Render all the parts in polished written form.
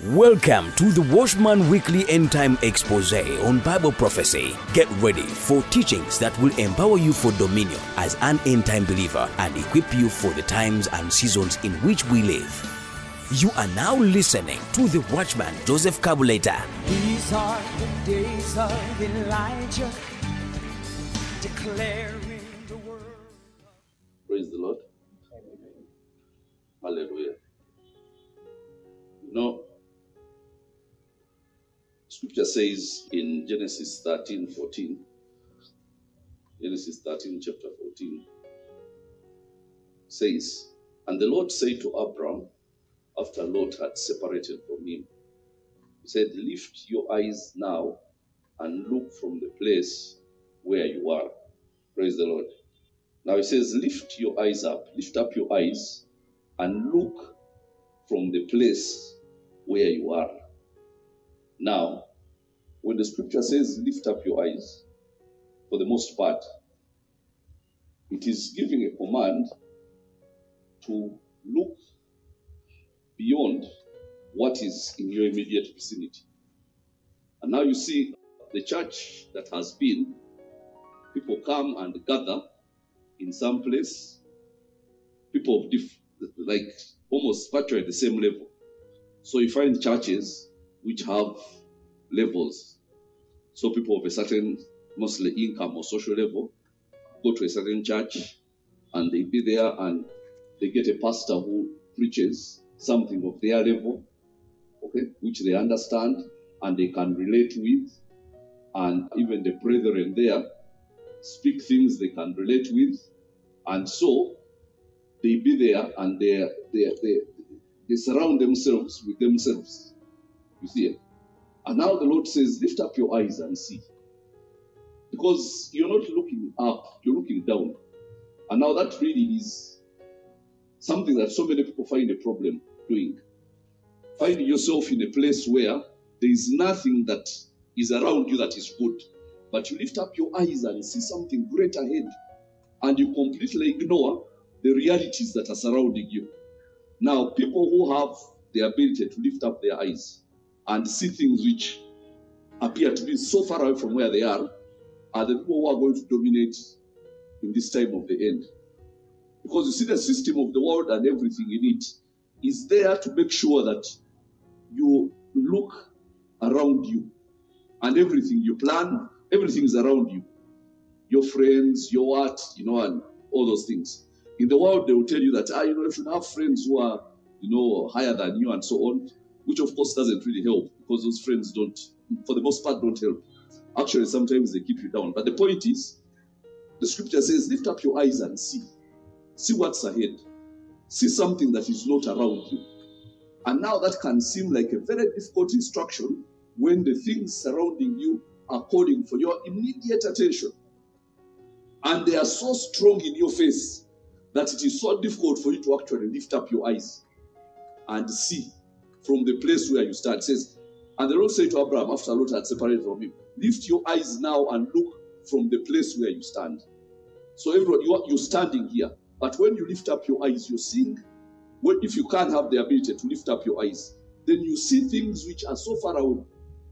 Welcome to the Watchman Weekly End Time Expose on Bible Prophecy. Get ready for teachings that will empower you for dominion as an end time believer and equip you for the times and seasons in which we live. You are now listening to the Watchman Joseph Kabuleta. These are the days of Elijah, declaring the word. Praise the Lord. Hallelujah. You know, Scripture says in Genesis 13:14, Genesis 13, chapter 14, says, "And the Lord said to Abram, after Lot had separated from him, he said, lift your eyes now and look from the place where you are." Praise the Lord. Now it says, lift your eyes up, lift up your eyes and look from the place where you are. Now, when the scripture says lift up your eyes, for the most part, it is giving a command to look beyond what is in your immediate vicinity. And now you see the church that has been, people come and gather in some place, people of like almost virtually the same level. So you find churches which have levels. So people of a certain, mostly income or social level, go to a certain church and they be there and they get a pastor who preaches something of their level, okay, which they understand and they can relate with. And even the brethren there speak things they can relate with. And so they be there and they surround themselves with themselves. You see it? And now the Lord says, lift up your eyes and see. Because you're not looking up, you're looking down. And now that really is something that so many people find a problem doing. Finding yourself in a place where there is nothing that is around you that is good. But you lift up your eyes and see something great ahead. And you completely ignore the realities that are surrounding you. Now, people who have the ability to lift up their eyes and see things which appear to be so far away from where they are the people who are going to dominate in this time of the end. Because you see the system of the world and everything in it is there to make sure that you look around you and everything you plan, everything is around you. Your friends, your art, and all those things. In the world, they will tell you that, you should have friends who are, higher than you and so on, which of course doesn't really help because those friends don't, for the most part, don't help. Actually, sometimes they keep you down. But the point is, the scripture says, lift up your eyes and see. See what's ahead. See something that is not around you. And now that can seem like a very difficult instruction when the things surrounding you are calling for your immediate attention. And they are so strong in your face that it is so difficult for you to actually lift up your eyes and see from the place where you stand. It says, and the Lord said to Abraham after Lot had separated from him, lift your eyes now and look from the place where you stand. So everyone, you're standing here. But when you lift up your eyes, you're seeing, if you can't have the ability to lift up your eyes, then you see things which are so far away.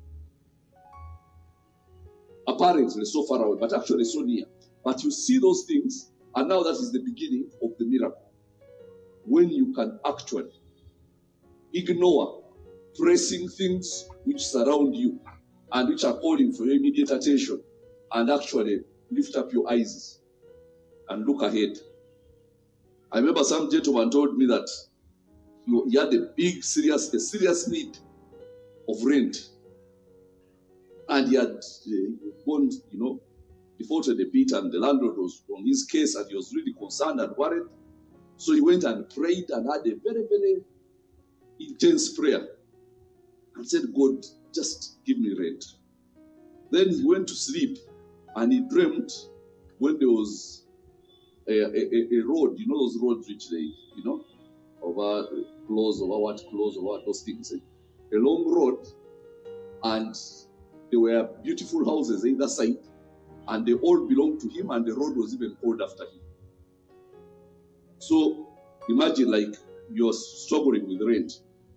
Apparently so far away, but actually so near. But you see those things, and now that is the beginning of the miracle. When you can actually ignore pressing things which surround you and which are calling for your immediate attention and actually lift up your eyes and look ahead. I remember some gentleman told me that he had a serious need of rent. And he had gone, defaulted a bit, and the landlord was on his case, and he was really concerned and worried. So he went and prayed and had a very, very intense prayer and said, God, just give me rent. Then he went to sleep and he dreamt when there was a road, those roads which they, over those things, a long road, and there were beautiful houses either side, and they all belonged to him, and the road was even called after him. So imagine like you're struggling with rent,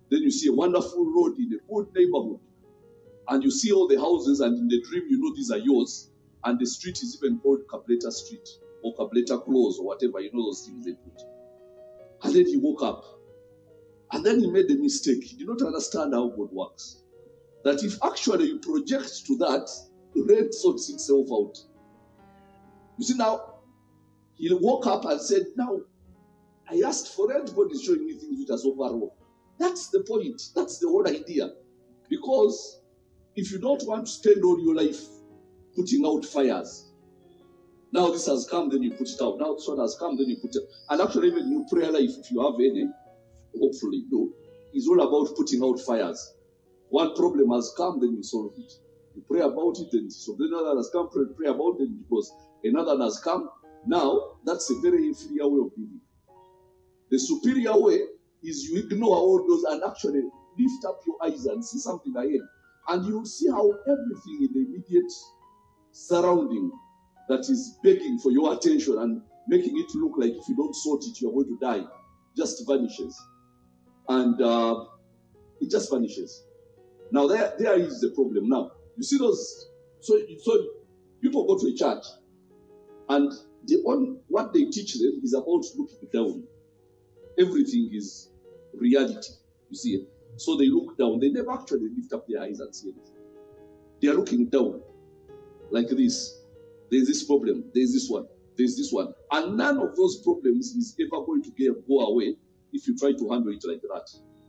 Then you see a wonderful road in a good neighborhood. And you see all the houses, and in the dream, you know these are yours. And the street is even called Cableta Street or Cableta Close or whatever. You know those things they put. And then he woke up. And then he made a mistake. He did not understand how God works. That if actually you project to that, the rent sorts itself out. You see now, he woke up and said, now, I asked for rent, God is showing me things which are so far off. That's the point. That's the whole idea. Because if you don't want to spend all your life putting out fires, now this has come, then you put it out. Now this one has come, then you put it. And actually, even your prayer life, if you have any, hopefully, no, is all about putting out fires. One problem has come, then you solve it. You pray about it, and so then another has come, pray about it, because another has come. Now, that's a very inferior way of living. The superior way is you ignore all those and actually lift up your eyes and see something ahead. And you'll see how everything in the immediate surrounding that is begging for your attention and making it look like if you don't sort it, you're going to die, just vanishes. And it just vanishes. Now, there is the problem. Now, you see those, so people go to a church, and what they teach them is about looking down. Everything is reality, you see. So they look down. They never actually lift up their eyes and see anything. They are looking down like this. There's this problem. There's this one. There's this one. And none of those problems is ever going to go away if you try to handle it like that.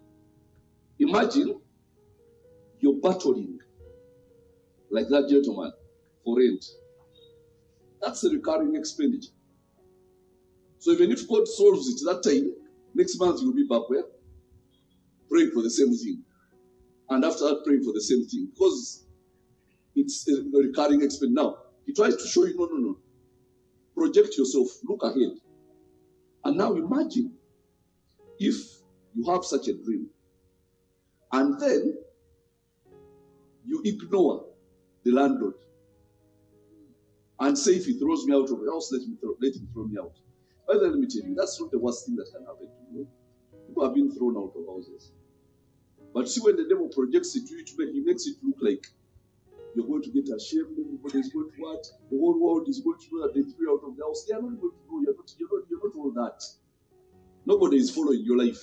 Imagine you're battling like that gentleman for rent. That's a recurring expenditure. So even if God solves it that time, next month you'll be back where? Praying for the same thing. And after that, praying for the same thing. Because it's a recurring expense. Now, he tries to show you, no. Project yourself. Look ahead. And now imagine if you have such a dream. And then you ignore the landlord. And say, if he throws me out of the house, let him throw me out. But then let me tell you, that's not the worst thing that can happen to you. People have been thrown out of houses. But see, when the devil projects it to you, he makes it look like you're going to get ashamed, everybody is going to what? The whole world is going to know that they threw you out of the house. They are not going to know. You're not all that. Nobody is following your life.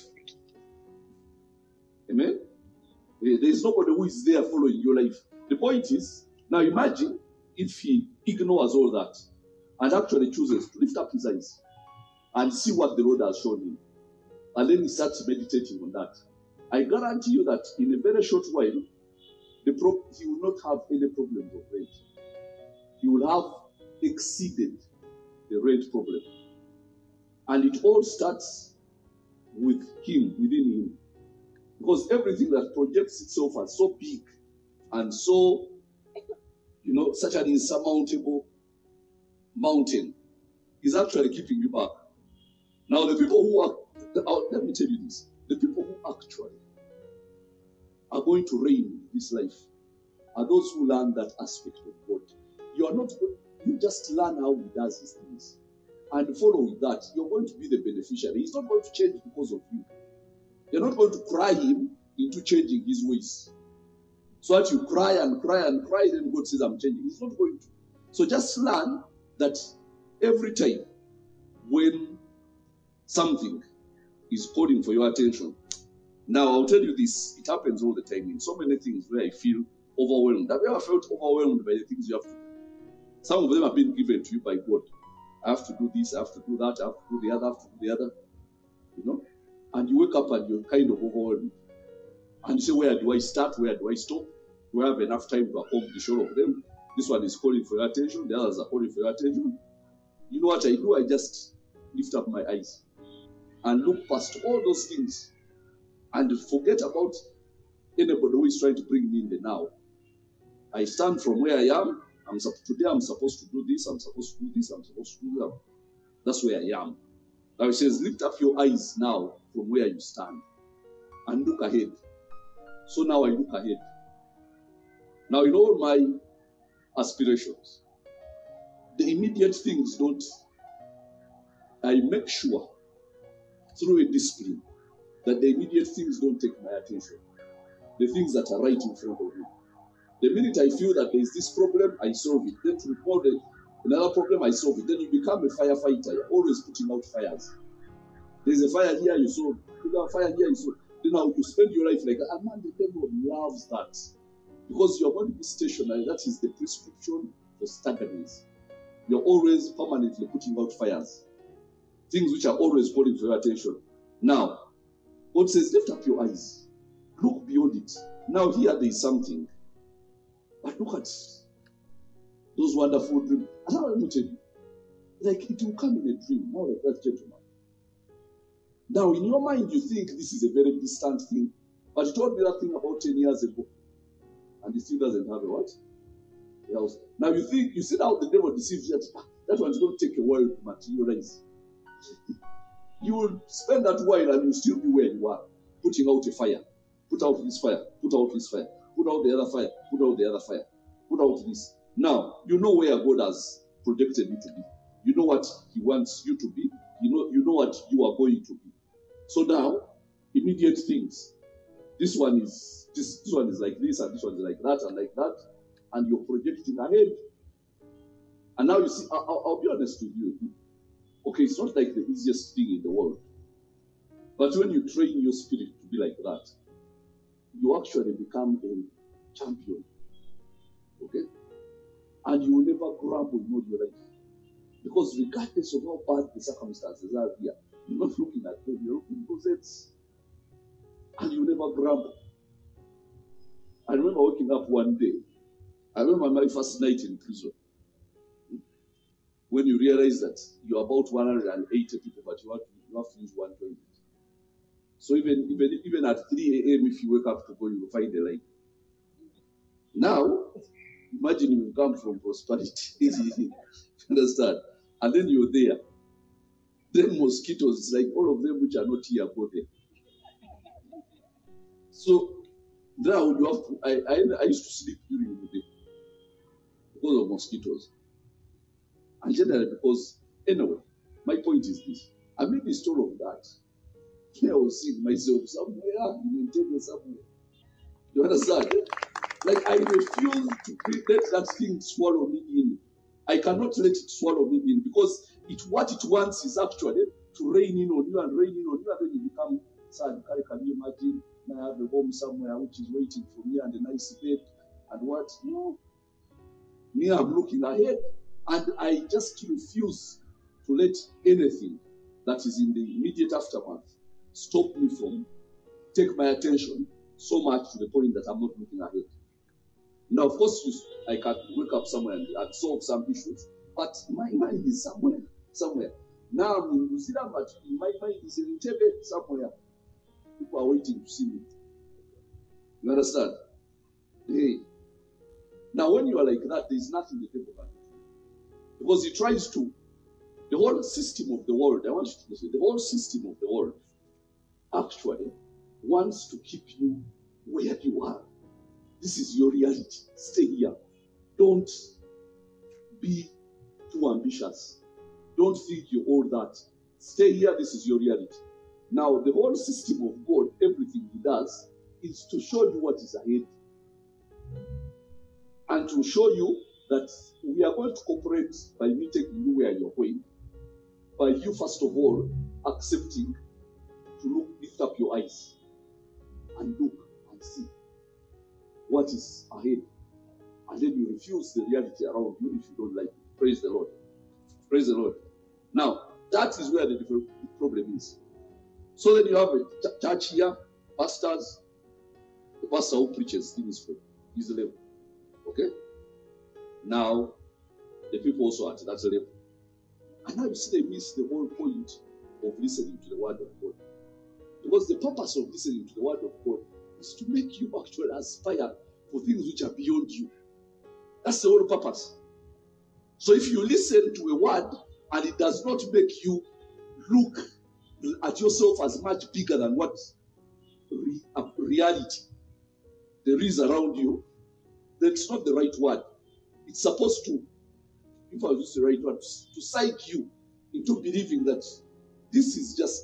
Amen? There is nobody who is there following your life. The point is, now imagine if he ignores all that and actually chooses to lift up his eyes and see what the Lord has shown him. And then he starts meditating on that. I guarantee you that in a very short while, he will not have any problems of rent. He will have exceeded the rent problem. And it all starts with him, within him. Because everything that projects itself as so big and so, such an insurmountable mountain is actually keeping you back. Now, the people who are, let me tell you this, the people who actually are going to reign in this life are those who learn that aspect of God. You just learn how he does his things. And follow that, you're going to be the beneficiary. He's not going to change because of you. You're not going to cry him into changing his ways. So that you cry and cry and cry, then God says, I'm changing. He's not going to. So just learn that every time when something is calling for your attention. Now, I'll tell you this. It happens all the time in so many things where I feel overwhelmed. Have you ever felt overwhelmed by the things you have to do? Some of them have been given to you by God. I have to do this, I have to do that, I have to do the other, I have to do the other. And you wake up and you're kind of overwhelmed. And you say, where do I start? Where do I stop? Do I have enough time to accomplish all of them? This one is calling for your attention. The others are calling for your attention. You know what I do? I just lift up my eyes and look past all those things and forget about anybody who is trying to bring me in the now. I stand from where I am. Today I'm supposed to do this. I'm supposed to do this. I'm supposed to do that. That's where I am. Now it says, lift up your eyes now from where you stand and look ahead. So now I look ahead. Now in all my aspirations, the immediate things I make sure through a discipline that the immediate things don't take my attention. The things that are right in front of me. The minute I feel that there is this problem, I solve it. Then to report another problem, I solve it. Then you become a firefighter. You're always putting out fires. There's a fire here, you solve. There's a fire here, you solve. Then now you spend your life like that. And man, the devil loves that. Because you're going to be stationary. That is the prescription for stagnance. You're always permanently putting out fires. Things which are always calling for your attention. Now, God says, lift up your eyes. Look beyond it. Now here there is something. But look at those wonderful dreams. And I want to tell you, like it will come in a dream. Now like that gentleman. Now in your mind you think this is a very distant thing. But you told me that thing about 10 years ago. And he still doesn't have a what? Else. Now you think, you see how the devil deceives you. That one's going to take a while to materialize. You will spend that while and you'll still be where you are. Putting out a fire. Put out this fire. Put out this fire. Put out the other fire. Put out the other fire. Put out this. Now, you know where God has projected you to be. You know what He wants you to be. You know what you are going to be. So now, immediate things. This one is like this, and this one is like that, and like that, and you're projecting ahead. And now you see, I'll be honest with you. Okay, it's not like the easiest thing in the world. But when you train your spirit to be like that, you actually become a champion. Okay? And you will never grumble in all your life. Because regardless of how bad the circumstances are here, you're not looking at them, you're looking at those. And you never grumble. I remember waking up one day. I remember my first night in prison. When you realize that you're about 180 people, but you have to use 120. So even at 3 a.m., if you wake up to go, you will find a line. Now, imagine you come from prosperity. Understand? And then you're there. Then mosquitoes, it's like all of them which are not here go there. So now you have to, I used to sleep during the day because of mosquitoes. And generally because, anyway, my point is this. I made this story of that. I was seeing myself somewhere, in Interior somewhere. You understand? Like I refuse to let that thing swallow me in. I cannot let it swallow me in because what it wants is actually to rain in on you and rain in on you, and then you become sad. Can you imagine? I have a home somewhere which is waiting for me and a nice bed and what? No. Me, I'm looking ahead, and I just refuse to let anything that is in the immediate aftermath stop me from take my attention so much to the point that I'm not looking ahead. Now, of course, I can wake up somewhere and solve some issues, but my mind is somewhere. Now I'm in New Zealand, but my mind is in Entebbe somewhere. People are waiting to see me. You understand? Hey. Now, when you are like that, there is nothing the devil can do. Because he tries to, the whole system of the world, I want you to say, the whole system of the world actually wants to keep you where you are. This is your reality. Stay here. Don't be too ambitious. Don't think you're all that. Stay here. This is your reality. Now, the whole system of God, everything He does, is to show you what is ahead. And to show you that we are going to cooperate by me taking you where you're going. By you, first of all, accepting to lift up your eyes and look and see what is ahead. And then you refuse the reality around you if you don't like it. Praise the Lord. Praise the Lord. Now, that is where the problem is. So then you have a church here, pastors. The pastor who preaches things for his level. Okay? Now, the people also at that level. And now you see they miss the whole point of listening to the word of God. Because the purpose of listening to the word of God is to make you actually aspire for things which are beyond you. That's the whole purpose. So if you listen to a word and it does not make you look at yourself as much bigger than what reality there is around you, then it's not the right word. It's supposed to, if I use the right word, to psych you into believing that this is just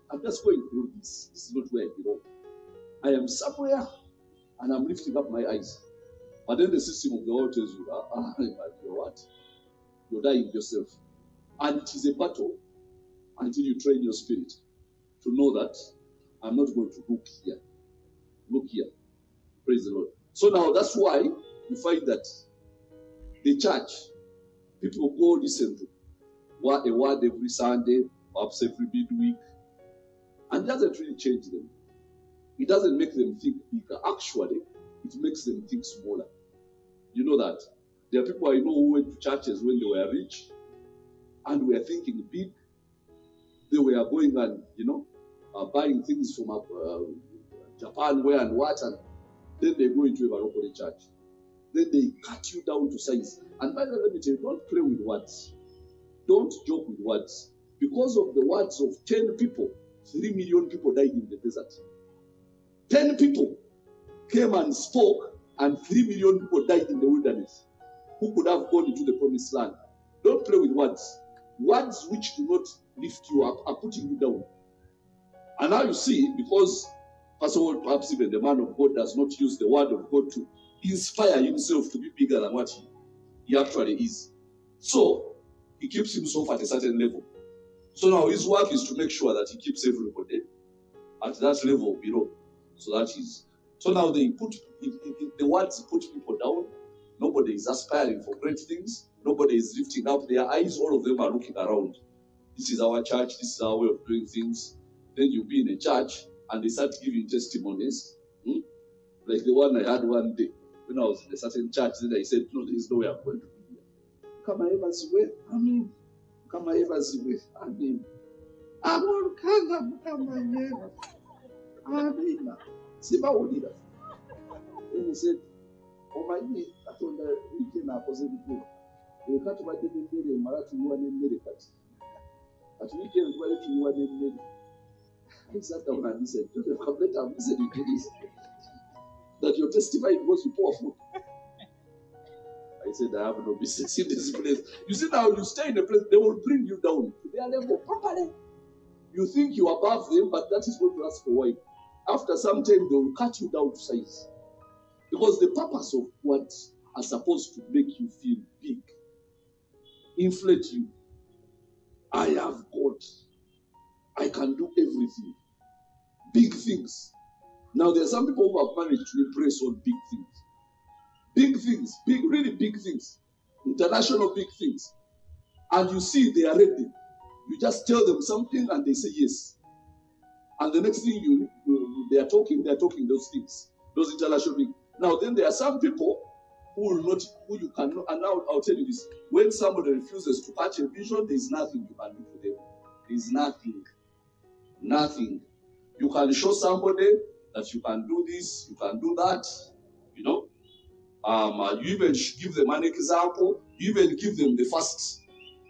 I'm just going through this. This is not where I belong. I am somewhere and I'm lifting up my eyes. But then the system of the world tells you, you're what? You're dying yourself. And it is a battle until you train your spirit to know that I'm not going to look here. Look here. Praise the Lord. So now that's why you find that the church, people go listen to a word every Sunday, perhaps every midweek, and it doesn't really change them. It doesn't make them think bigger. Actually, it makes them think smaller. You know that? There are people I know who went to churches when they were rich and were thinking big. They were going and, buying things from Japan, where and what, and then they go into a Barokore church. Then they cut you down to size. And by the way, let me tell you, don't play with words. Don't joke with words. Because of the words of 10 people, 3 million people died in the desert. 10 people came and spoke, and 3 million people died in the wilderness. Who could have gone into the promised land? Don't play with words. Words which do not lift you up are putting you down. And now you see, because first of all, perhaps even the man of God does not use the word of God to inspire himself to be bigger than what he actually is. So he keeps himself at a certain level. So now his work is to make sure that he keeps everybody at that level below. So that is. So now they put the words put people down. Nobody is aspiring for great things. Nobody is lifting up their eyes. All of them are looking around. This is our church. This is our way of doing things. Then you'll be in a church and they start giving testimonies. Like the one I had one day when I was in a certain church. Then I said, no, there is no way I'm going to be here. Come on, ever see where? Come on, ever see where? I won't come on, Siba Odida. Then he said, oh my God, I told her, we came up as a people. We can't buy the Mary, Maratu, you and America. At weekend, why do you want Mary? I sat down and he said, to the complainer, I said, you do this. That you're testifying because you pour food. I said, I have no business in this place. You see, now you stay in a place, they will bring you down to their level properly. You think you're above them, but that is going to last for a while. After some time, they will cut you down to size. Because the purpose of what are supposed to make you feel big, inflate you. I have God. I can do everything. Big things. Now, there are some people who have managed to impress on big things. Big things, really big things. International big things. And you see they are ready. You just tell them something and they say yes. And the next thing they are talking those things, those international things. Now, then there are some people who you cannot, and now I'll tell you this. When somebody refuses to catch a vision, there is nothing you can do for them. There is nothing. Nothing. You can show somebody that you can do this, you can do that, You even give them an example. You even give them the first,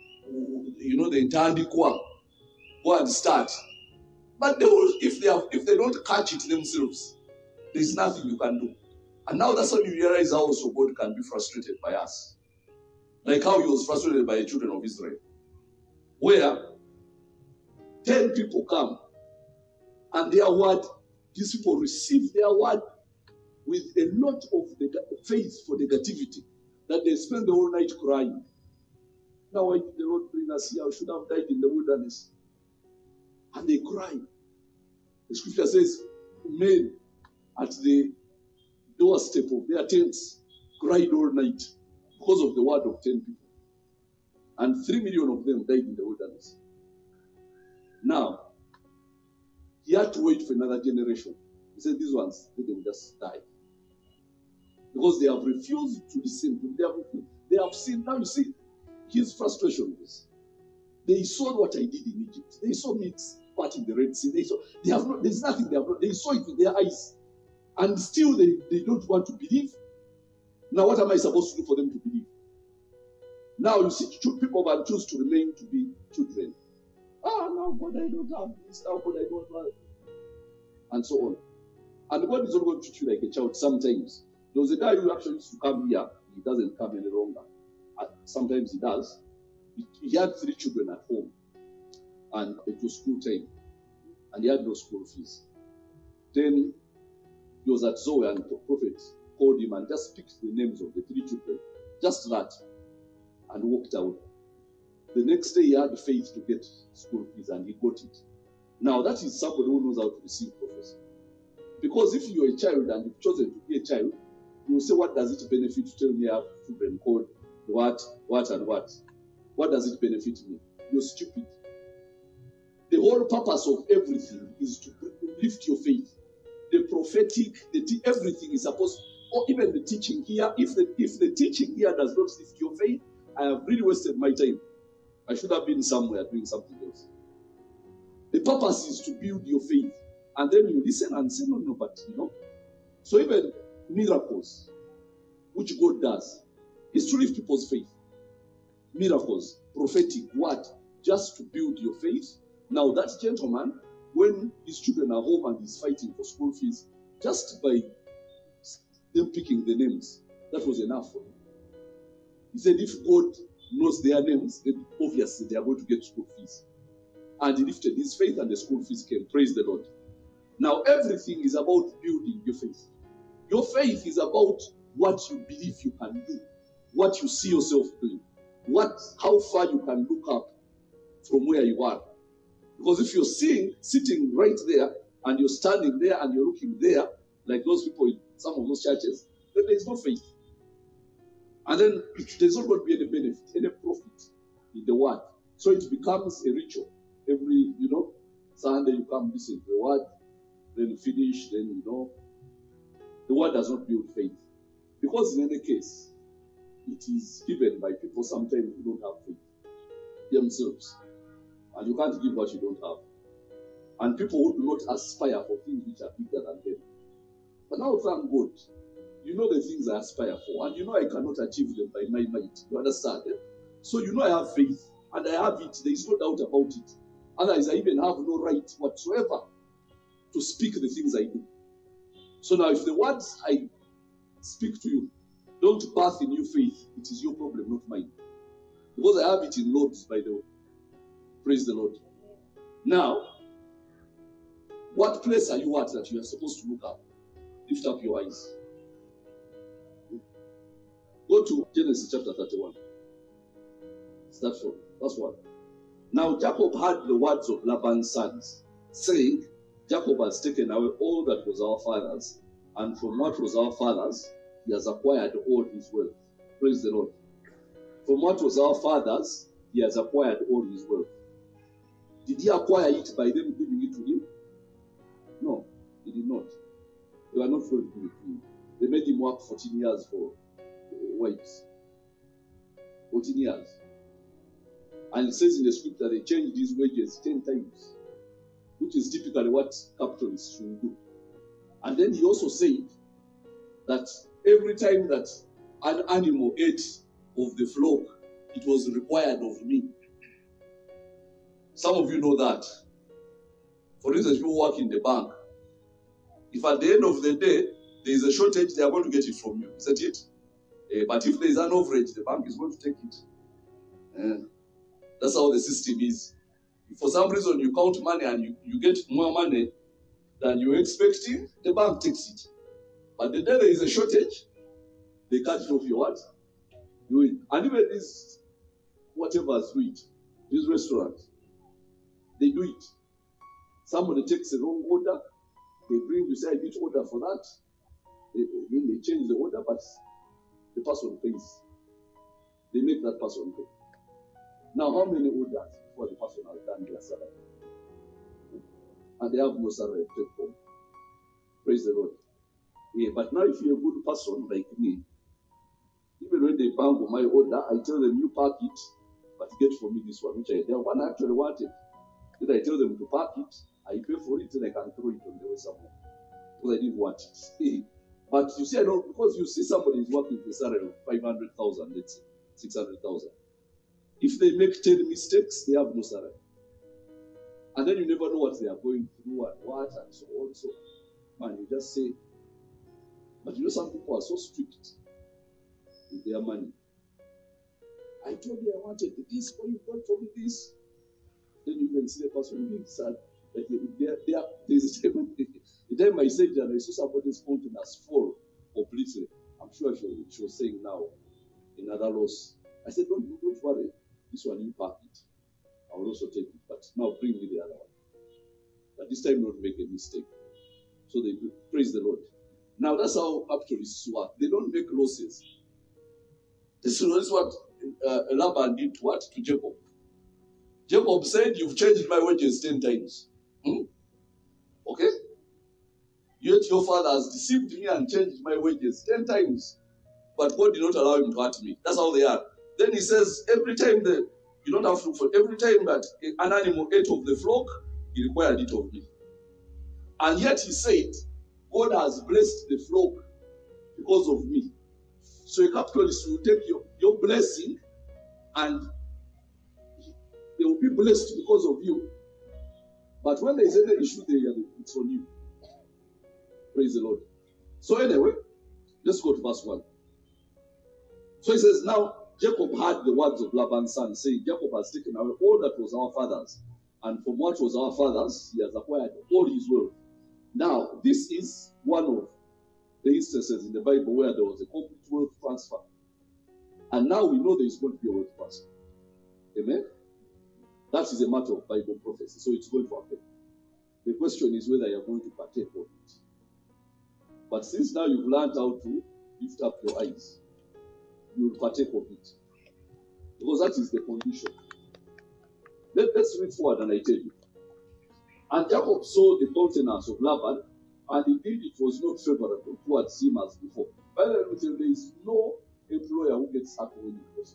the entire Go and start. But they will, if they don't catch it themselves, there's nothing you can do. And now that's when you realize how also God can be frustrated by us. Like how he was frustrated by the children of Israel. Where 10 people come and their word, these people receive their word with a lot of faith for negativity, that they spend the whole night crying. Now why did the Lord bring us here? I should have died in the wilderness. And they cry. The scripture says, men at the doorstep of their tents cried all night because of the word of 10 people. And 3 million of them died in the wilderness. Now, he had to wait for another generation. He said, these ones, let them just die. Because they have refused to listen to them. They have seen, now you see, his frustration is, they saw what I did in Egypt. They saw me parting the Red Sea. There's nothing they have not. They saw it with their eyes. And still they don't want to believe. Now what am I supposed to do for them to believe? Now you see, people can choose to remain to be children. No, God, I don't have this. Now, God, I don't have. And so on. And God is not going to treat you like a child sometimes. There was a guy who actually used to come here. He doesn't come any longer. Sometimes he does. He had 3 children at home. And it was school time. and he had no school fees. Then he was at Zoe, and the prophet called him and just picked the names of the 3 children, just that, and walked out. The next day he had faith to get school fees, and he got it. Now that is somebody who knows how to receive prophecy. Because if you're a child and you've chosen to be a child, you will say, what does it benefit to tell me I have children called what, and what? What does it benefit me? You're stupid. The whole purpose of everything is to lift your faith. The prophetic, everything is supposed, or even the teaching here. If the teaching here does not lift your faith, I have really wasted my time. I should have been somewhere doing something else. The purpose is to build your faith. And then you listen and say, no, but So even miracles, which God does, is to lift people's faith. Miracles, prophetic, what? Just to build your faith. Now that gentleman, when his children are home and he's fighting for school fees, just by them picking the names, that was enough for him. He said if God knows their names, then obviously they are going to get school fees. And he lifted his faith and the school fees came. Praise the Lord. Now everything is about building your faith. Your faith is about what you believe you can do, what you see yourself doing, how far you can look up from where you are. Because if you're sitting right there, and you're standing there, and you're looking there, like those people in some of those churches, then there's no faith. And then there's not going to be any benefit, any profit in the word. So it becomes a ritual. Every, Sunday you come listen to the word, then finish, then, the word does not build faith. Because in any case, it is given by people sometimes who don't have faith themselves. And you can't give what you don't have. And people who do not aspire for things which are bigger than them. But now, thank God, you know the things I aspire for, and you know I cannot achieve them by my might. You understand? So you know I have faith, and I have it. There is no doubt about it. Otherwise, I even have no right whatsoever to speak the things I do. So now, if the words I speak to you don't birth in you faith, it is your problem, not mine. Because I have it in loads, by the way. Praise the Lord. Now, what place are you at that you are supposed to look up? Lift up your eyes. Go to Genesis chapter 31. Start from verse 1. Now Jacob heard the words of Laban's sons, saying, Jacob has taken away all that was our father's, and from what was our father's, he has acquired all his wealth. Praise the Lord. From what was our father's, he has acquired all his wealth. Did he acquire it by them giving it to him? No, he did not. They were not going to give it to him. They made him work 14 years for wives. 14 years. And it says in the scripture they changed his wages 10 times, which is typically what capitalists should do. And then he also said that every time that an animal ate of the flock, it was required of me. Some of you know that. For instance, people work in the bank. If at the end of the day there is a shortage, they are going to get it from you. Is that it? But if there is an overage, the bank is going to take it. That's how the system is. If for some reason you count money and you get more money than you're expecting, the bank takes it. But the day there is a shortage, they cut it off your what? You eat. And even these, whatever do it, these restaurants, they do it. Somebody takes the wrong order, they bring you, say, I did order for that. Then they change the order, but the person pays. They make that person pay. Now, how many orders before the person has done their salary? And they have no salary to take home. Praise the Lord. Yeah, but now if you're a good person like me, even when they bangle my order, I tell them, you pack it, but get for me this one, which the one I actually wanted. Then I tell them to pack it, I pay for it, and I can throw it on the way somewhere. Because I didn't want it. But you see, I don't, because you see somebody is working for a salary of 500,000, let's say, 600,000. If they make 10 mistakes, they have no salary. And then you never know what they are going through and what and so on. So, man, you just say, but you know, some people are so strict with their money. I told you I wanted this, why you got for me this? Then you can see the person being sad. There's a time, the time I said that I saw somebody's countenance fall completely. I'm sure she was saying now in other laws. I said, don't worry. This one you pack it. I will also take it. But now bring me the other one. But this time don't make a mistake. So they praise the Lord. Now that's how actuaries work. They don't make losses. This is what Laban did to Jacob. Jacob said, you've changed my wages 10 times. Okay? Yet your father has deceived me and changed my wages 10 times. But God did not allow him to hurt me. That's how they are. Then he says, every time you don't have to, for every time that an animal ate of the flock, he required it of me. And yet he said, God has blessed the flock because of me. So a capitalist will take your blessing and they will be blessed because of you. But when there is any issue there, it's on you. Praise the Lord. So anyway, let's go to verse 1. So he says, now Jacob heard the words of Laban's son, saying, Jacob has taken away all that was our father's, and from what was our father's, he has acquired all his wealth. Now, this is one of the instances in the Bible where there was a complete wealth transfer. And now we know there is going to be a wealth transfer. Amen? That is a matter of Bible prophecy, so it's going to happen. The question is whether you're going to partake of it. But since now you've learned how to lift up your eyes, you will partake of it. Because that is the condition. Let's read forward and I tell you. And Jacob saw the countenance of Laban, and indeed it was not favorable towards him as before. By the way, there is no employer who gets sacked when you close.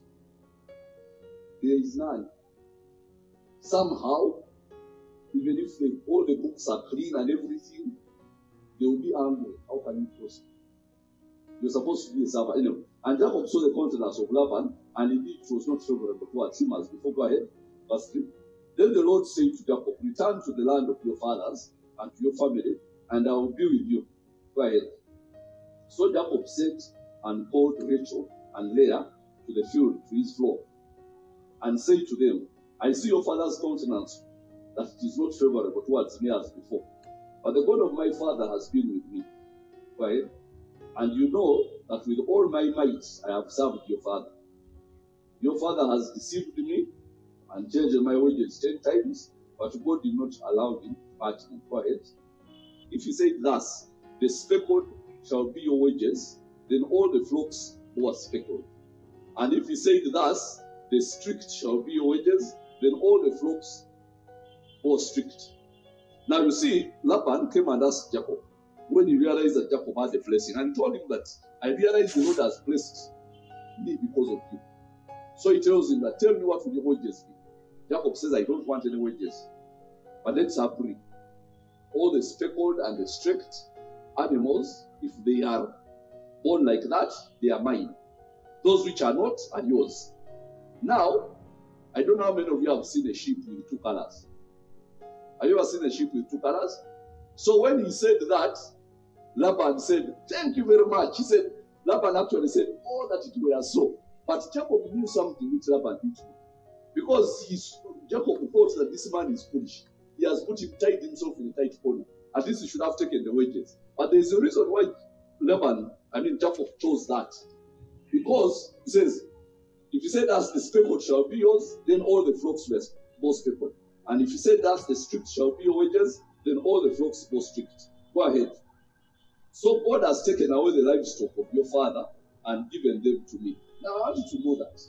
There is none. Somehow, even if all the books are clean and everything, they will be angry. How can you close? You're supposed to be a servant. Anyway, and Jacob saw the countenance of Laban, and indeed it was not favorable towards him as before. Go ahead. Verse 3. Then the Lord said to Jacob, return to the land of your fathers and to your family, and I will be with you. Go ahead. So Jacob sent and called Rachel and Leah to the field to his flock, and said to them, I see your father's countenance, that it is not favorable towards me as before. But the God of my father has been with me. Go ahead. And you know that with all my might I have served your father. Your father has deceived me and changed my wages 10 times, but God did not allow him to hurt me. Go ahead. If you say thus, the speckled shall be your wages, then all the flocks were speckled. And if you say thus, the strict shall be your wages, then all the flocks were strict. Now you see, Laban came and asked Jacob, when he realized that Jacob had a blessing, and he told him that, I realized the Lord has blessed me because of you. So he tells him that, tell me what will your wages be. Jacob says, I don't want any wages, but let's agree. All the speckled and the streaked animals, if they are born like that, they are mine. Those which are not are yours. Now, I don't know how many of you have seen a sheep with 2 colors. Have you ever seen a sheep with 2 colors? So when he said that, Laban said, thank you very much. He said, Laban actually said, oh, that it were so. But Jacob knew something which Laban did not. Because Jacob thought that this man is foolish. He has tied himself in a tight corner. At least he should have taken the wages. But there is a reason why Jacob chose that. Because he says, if you say that the speckled shall be yours, then all the flocks were both speckled. And if you say that the strict shall be your wages, then all the flocks were strict. Go ahead. So God has taken away the livestock of your father and given them to me. Now I want you to know that.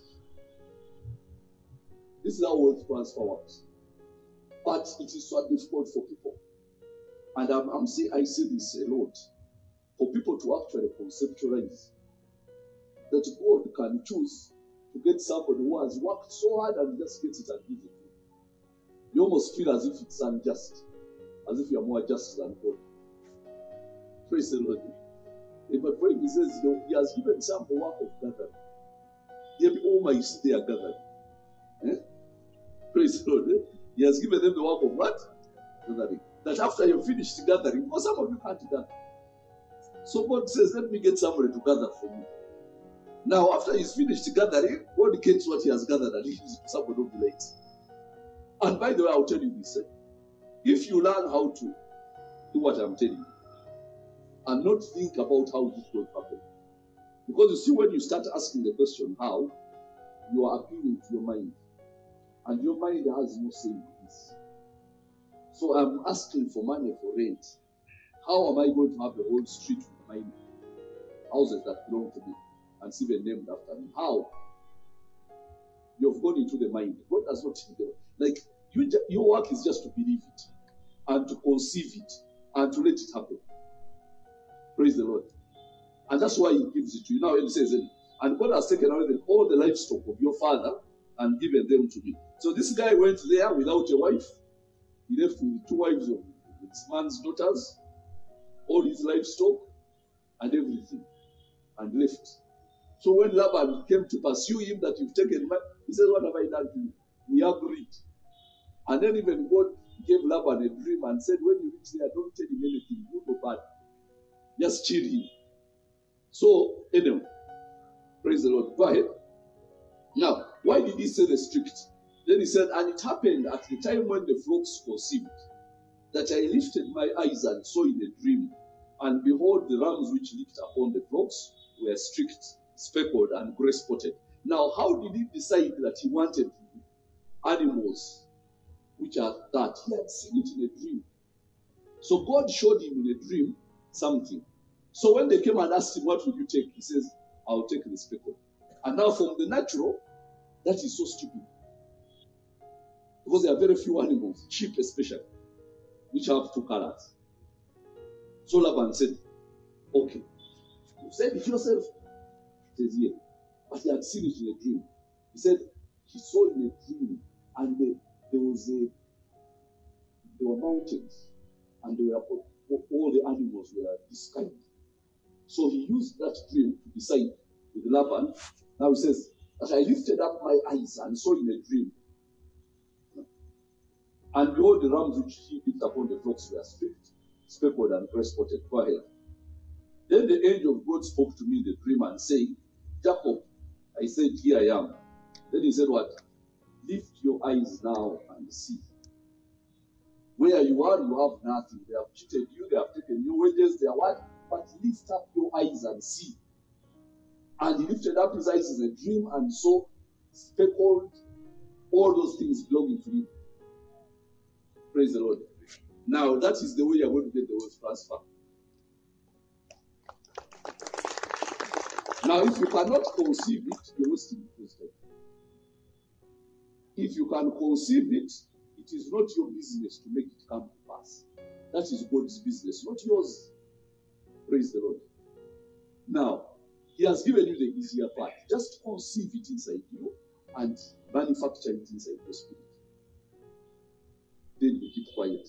This is how wealth transfer works. But it is so difficult for people. And I see this a lot. For people to actually conceptualize that God can choose to get somebody who has worked so hard and just gets it and gives it to you. You almost feel as if it's unjust. As if you are more just than God. Praise the Lord. In my prayer, he says, he has given some the work of gathering. There be all my they are gathered. Praise the Lord. He has given them the work of what? Gathering. That after you finished gathering, because some of you can't gather. So God says, let me get somebody to gather for you. Now, after he's finished gathering, God gets what he has gathered and he gives somebody who relates. And by the way, I'll tell you this. If you learn how to do what I'm telling you, and not think about how this will happen. Because you see, when you start asking the question how, you are appealing to your mind. And your mind has no say in this. So I'm asking for money for rent. How am I going to have a whole street with my houses that belong to me and even named after me? How? You've gone into the mind. God does not do that. Like, your work is just to believe it and to conceive it and to let it happen. Praise the Lord. And that's why he gives it to you. Now he says, and God has taken away all the livestock of your father and given them to me. So this guy went there without a wife. He left with 2 wives of his man's daughters, all his livestock, and everything, and left. So when Laban came to pursue him, that you've taken, he said, what have I done to you? We agreed. And then even God gave Laban a dream and said, when you reach there, don't tell him anything, good or bad. Just chill him. So, anyway, praise the Lord. Go ahead. Now, why did he say the strict? Then he said, and it happened at the time when the flocks conceived, that I lifted my eyes and saw in a dream, and behold, the rams which leaped upon the flocks were strict, speckled, and grey-spotted. Now, how did he decide that he wanted animals which are that? He had seen it in a dream. So God showed him in a dream something. So when they came and asked him, what will you take? He says, I'll take the speckled. And now from the natural, that is so stupid. Because there are very few animals, sheep especially, which have 2 colors. So Laban said, okay. You said it yourself? He says, yeah. But he had seen it in a dream. He said, he saw in a dream, and there were mountains, and all the animals were this kind. So he used that dream to decide with Laban. Now he says, that I lifted up my eyes and saw in a dream. And behold, the rams which he picked upon the flocks were stripped, speckled, and grey-spotted. Go ahead. Then the angel of God spoke to me in the dream and said, Jacob. I said, here I am. Then he said, what? Lift your eyes now and see. Where you are, you have nothing. They have cheated you, they have taken your wages, they are what? But lift up your eyes and see. And he lifted up his eyes in a dream and saw speckled, all those things belonging to him. Praise the Lord. Now, that is the way you're going to get the wealth transfer. Now, if you cannot conceive it, you're wasting wisdom. If you can conceive it, it is not your business to make it come to pass. That is God's business, not yours. Praise the Lord. Now, he has given you the easier part. Just conceive it inside you and manufacture it inside your spirit. Then you keep quiet.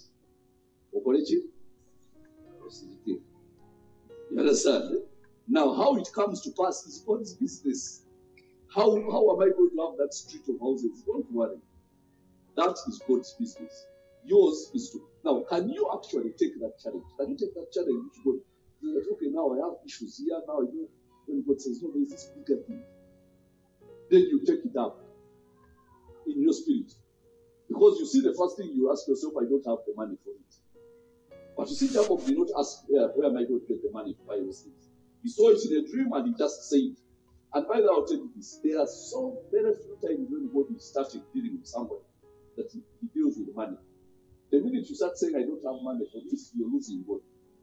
You understand? Now, how it comes to pass is God's business. How am I going to have that street of houses? Don't worry. That is God's business. Yours is to. Now, can you actually take that challenge? Can you take that challenge? Which God, okay, now I have issues here. Now I do. When God says, no, there is this bigger thing. Then you take it up in your spirit. Because you see, the first thing you ask yourself, I don't have the money for it. But you see, Jacob did not ask, where am I going to get the money to buy those things? He saw it in a dream and he just said, and by the way, I'll tell you this, there are so very few times when God is starting dealing with somebody that he deals with money. The minute you start saying, I don't have money for this, you're losing God.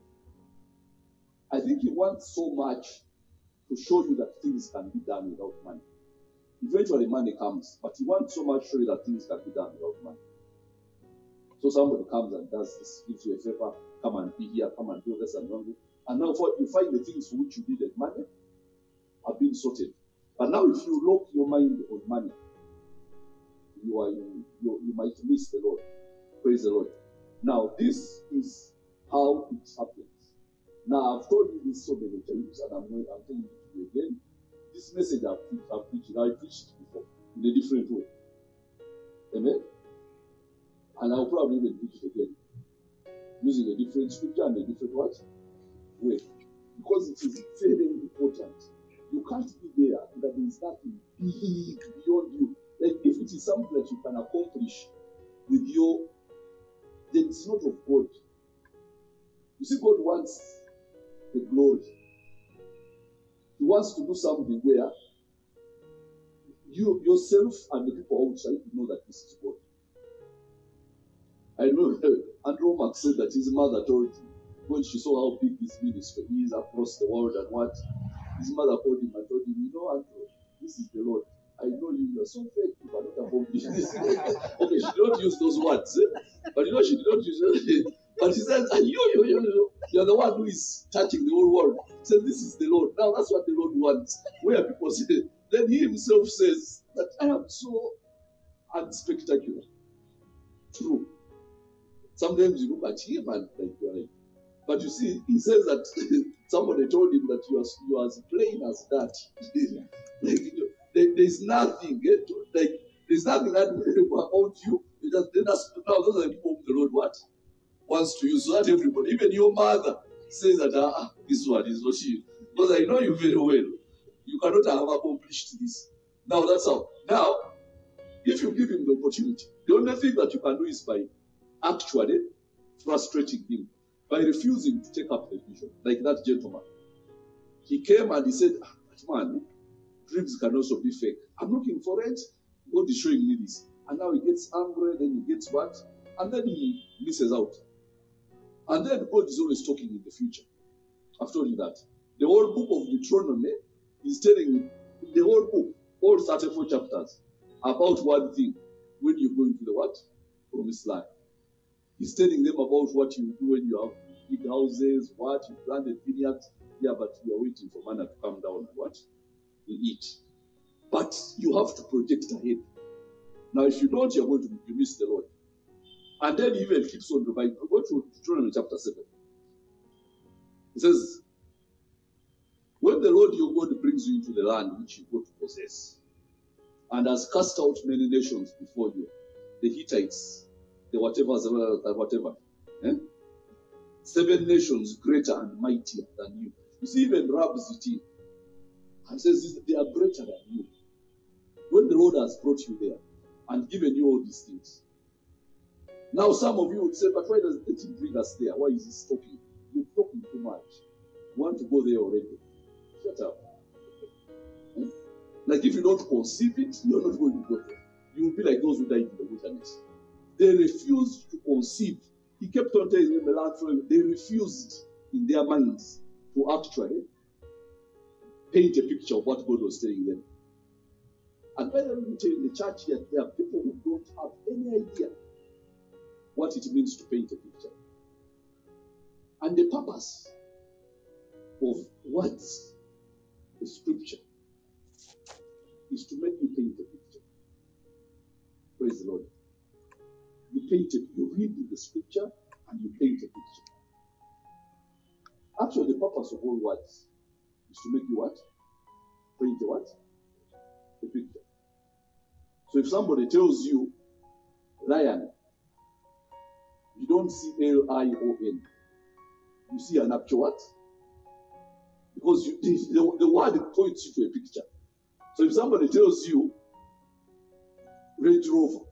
I think he wants so much to show you that things can be done without money. Eventually money comes, but he wants so much to show you that things can be done without money. So somebody comes and does this, gives you a favor, come and be here, come and do this and do. And now you find the things for which you needed money have been sorted. But now if you lock your mind on money, you might miss the Lord. Praise the Lord. Now this is how it happens. Now I've told you this so many times, and I'm telling it to you again. This message I've preached it before in a different way. Amen? And I'll probably even preach it again. Using a different scripture and a different what? Way. Because it is very important. You can't be there and that there is nothing big beyond you. Like if it is something that you can accomplish with then it's not of God. You see, God wants the glory. He wants to do something where you yourself and the people outside know that this is God. I remember Andrew Mark said that his mother told him when she saw how big his ministry is across the world and what his mother called him and told him, you know, Andrew, this is the Lord. I know you're so fake, you cannot accomplish this. Okay, she did not use those words, but you know, she did not use it. But she said, you're the one who is touching the whole world. He said, this is the Lord. Now that's what the Lord wants. Where people say, then he himself says that I am so unspectacular. True. Sometimes you look at him and like you're like, but you see, he says that somebody told him that you are as plain as that. Like, there's nothing, there's nothing that about you. That's now those are the people the Lord what wants to use, so that everybody, even your mother, says that this one is not she. Because I know you very well. You cannot have accomplished this. Now that's how. Now, if you give him the opportunity, the only thing that you can do is by actually frustrating him, by refusing to take up the vision, like that gentleman. He came and he said, man, dreams can also be fake. I'm looking for it. God is showing me this. And now he gets angry, then he gets what? And then he misses out. And then God is always talking in the future. I've told you that. The whole book of Deuteronomy is telling the whole book, all 34 chapters, about one thing. When you go into the what? Promised land. He's telling them about what you do when you have big houses, what you planted vineyards. Yeah, but you are waiting for manna to come down and what? You eat. But you have to project ahead. Now, if you don't, you're going to miss the Lord. And then he even keeps on reminding. Go to Deuteronomy chapter 7. It says, when the Lord your God brings you into the land which you go to possess, and has cast out many nations before you, the Hittites, the whatever, 7 nations greater and mightier than you. You see, even rubs it in and says they are greater than you. When the Lord has brought you there and given you all these things. Now some of you would say, but why does he bring us there? Why is he stopping? You're talking too much. You want to go there already. Shut up. Like if you don't conceive it, you're not going to go there. You will be like those who died in the wilderness. They refused to conceive. He kept on telling them the land for them. They refused in their minds to actually paint a picture of what God was telling them. And when I'm telling the church here, there are people who don't have any idea what it means to paint a picture. And the purpose of what's the scripture is to make you paint a picture. Praise the Lord. You paint it, you read the scripture and you paint a picture. Actually, the purpose of all words is to make you what? Paint a what? A picture. So if somebody tells you lion, you don't see L-I-O-N. You see an actual what? Because the word points you to a picture. So if somebody tells you Range Rover,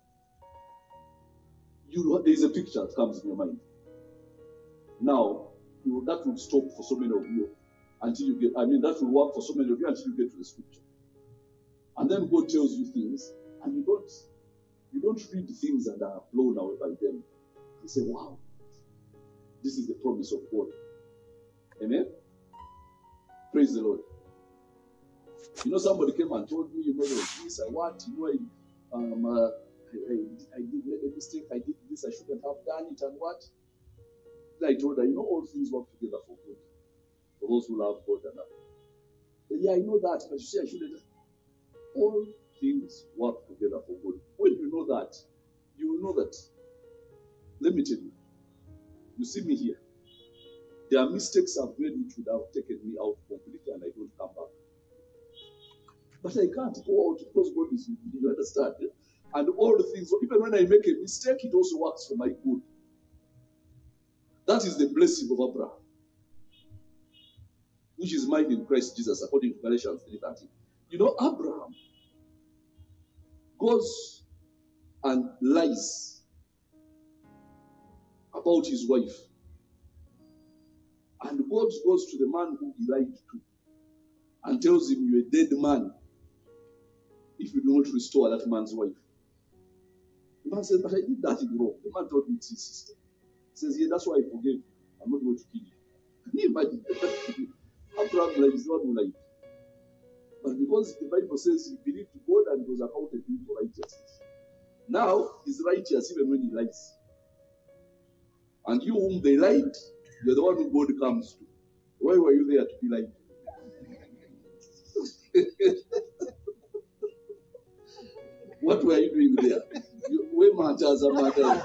there is a picture that comes in your mind. Now, that will stop for so many of you until you get, that will work for so many of you until you get to the scripture. And then God tells you things, and you don't read the things and are blown away by them. And say, wow, this is the promise of God. Amen? Praise the Lord. You know, somebody came and told me, there was this, I want, I did make a mistake, I did this, I shouldn't have done it, and what? Then I told her, all things work together for good. For those who love God and love. Yeah, I know that, but you see, I shouldn't. All things work together for good. When you know that, you will know that. Let me tell you. You see me here. There are mistakes I've made which would have taken me out completely and I don't come back. But I can't go out because God is with me. You understand? And all the things, even when I make a mistake, it also works for my good. That is the blessing of Abraham, which is mine in Christ Jesus, according to Galatians 3:13. Abraham goes and lies about his wife. And God goes to the man who he lied to and tells him, you're a dead man if you do not restore that man's wife. The man says, but I did that wrong. The man told me it's his sister. He says, yeah, that's why I forgave you. I'm not going to kill you. Can you imagine? Abraham lied, is not who lied. But because the Bible says he believed God and was accounted to him for righteousness. Now he's righteous even when he lies. And you whom they lied, you're the one who God comes to. Why were you there to be lied to? What were you doing there? Where matters are matters.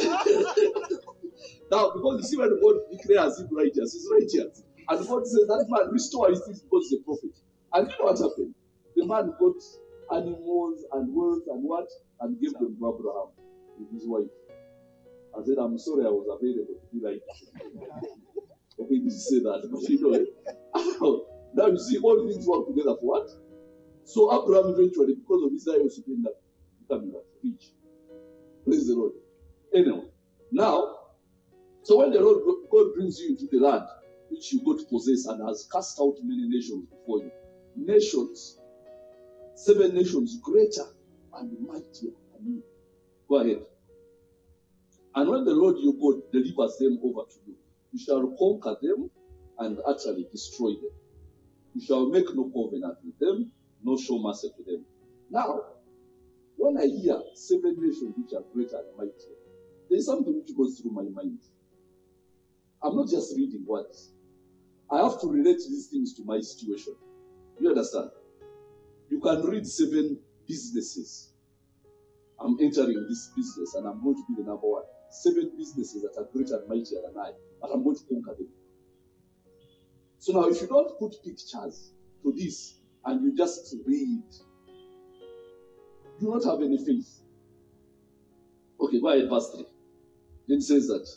Now, because you see when God declares him righteous, he's righteous. And God says that man restore his things because he's a prophet. And you know what happened? The man got animals and wealth and what? And gave them to Abraham with his wife. And said, I'm sorry I was available to be like okay, did you say that? But you know, now you see all things work together for what? So Abraham eventually, because of Israel, also becoming rich. Praise the Lord. Anyway, now, so when the Lord God brings you into the land which you go to possess and has cast out many nations before you, nations, 7 nations greater and mightier than you. Go ahead. And when the Lord your God delivers them over to you, you shall conquer them and utterly destroy them. You shall make no covenant with them, nor show mercy to them. Now, when I hear 7 nations which are greater and mightier, there is something which goes through my mind. I'm not just reading words. I have to relate these things to my situation. You understand? You can read 7 businesses. I'm entering this business and I'm going to be the number 1. 7 businesses that are greater and mightier than I, but I'm going to conquer them. So now, if you don't put pictures to this and you just read, you do not have any faith. Okay, go ahead, verse 3. Then it says that,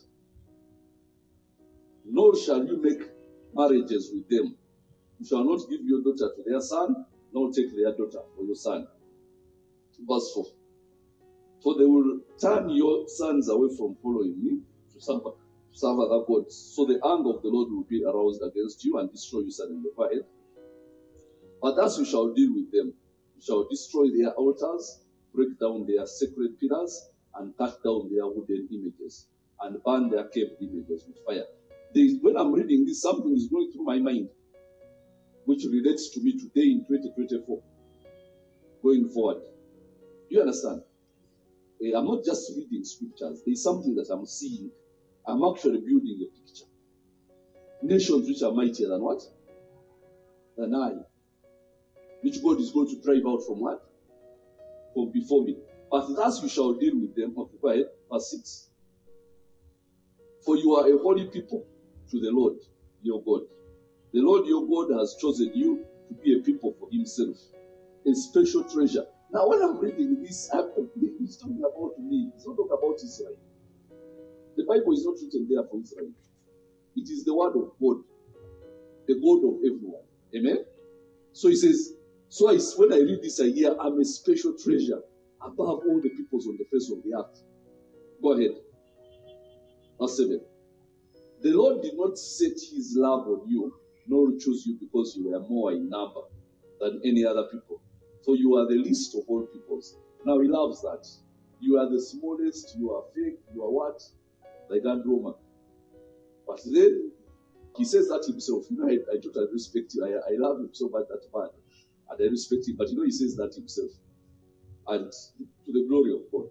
nor shall you make marriages with them. You shall not give your daughter to their son, nor take their daughter for your son. Verse 4. For they will turn your sons away from following me to serve other gods. So the anger of the Lord will be aroused against you and destroy you suddenly. Go ahead. But thus you shall deal with them. You shall destroy their altars, break down their sacred pillars, and cut down their wooden images, and burn their cave images with fire. When I'm reading this, something is going through my mind, which relates to me today in 2024, going forward. You understand? I'm not just reading scriptures. There's something that I'm seeing. I'm actually building a picture. Nations which are mightier than what? Than I. Which God is going to drive out from what? From before me. But thus you shall deal with them. Okay, go ahead. Verse 6. For you are a holy people to the Lord your God. The Lord your God has chosen you to be a people for himself, a special treasure. Now, when I'm reading this, it's talking about me. It's not talking about Israel. The Bible is not written there for Israel. It is the word of God, the God of everyone. Amen? So he says, when I read this, I hear I'm a special treasure above all the peoples on the face of the earth. Go ahead. Verse 7. The Lord did not set his love on you, nor choose you because you were more in number than any other people. For you are the least of all peoples. Now he loves that. You are the smallest, you are fake, you are what? Like Androma. But then he says that himself. You know, I totally respect him. I love him so much, that man. And I respect him. But you know, he says that himself. And to the glory of God.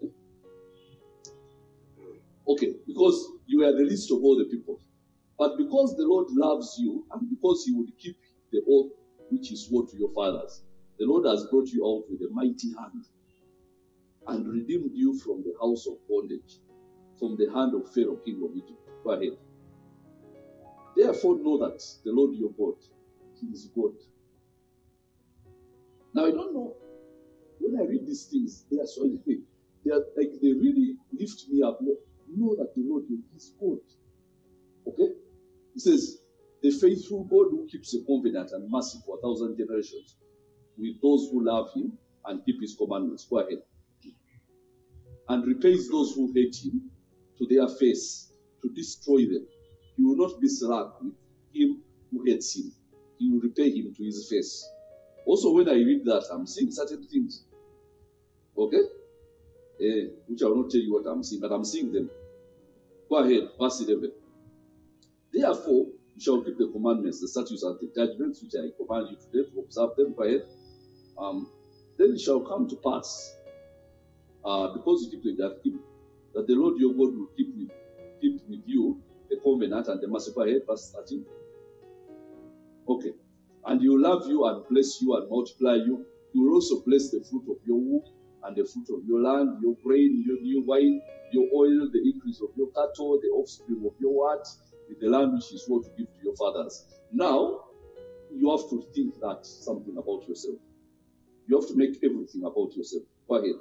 Okay, because you are the least of all the people. But because the Lord loves you, and because he would keep the oath which he swore to your fathers, the Lord has brought you out with a mighty hand and redeemed you from the house of bondage, from the hand of Pharaoh, king of Egypt. Go ahead. Therefore know that the Lord your God, he is God. Now I don't know, when I read these things, they are so they really lift me up. Know that the Lord is God. Okay? He says, the faithful God who keeps a covenant and mercy for 1,000 generations with those who love him and keep his commandments. Go ahead. And repays those who hate him to their face, to destroy them. He will not be slack with him who hates him. He will repay him to his face. Also, when I read that, I'm seeing certain things. Okay? Which I will not tell you what I'm seeing, but I'm seeing them. Go ahead, verse 11. Therefore, you shall keep the commandments, the statutes, and the judgments which I command you today to observe them. Go ahead. Then it shall come to pass, because you declare that the Lord your God will keep with you the covenant and the mercy. Go ahead, verse 13. Okay. And he will love you and bless you and multiply you. He will also bless the fruit of your womb and the fruit of your land, your grain, your new wine, your oil, the increase of your cattle, the offspring of your heart, with the land which he swore to give to your fathers. Now, you have to think that something about yourself. You have to make everything about yourself. Go ahead.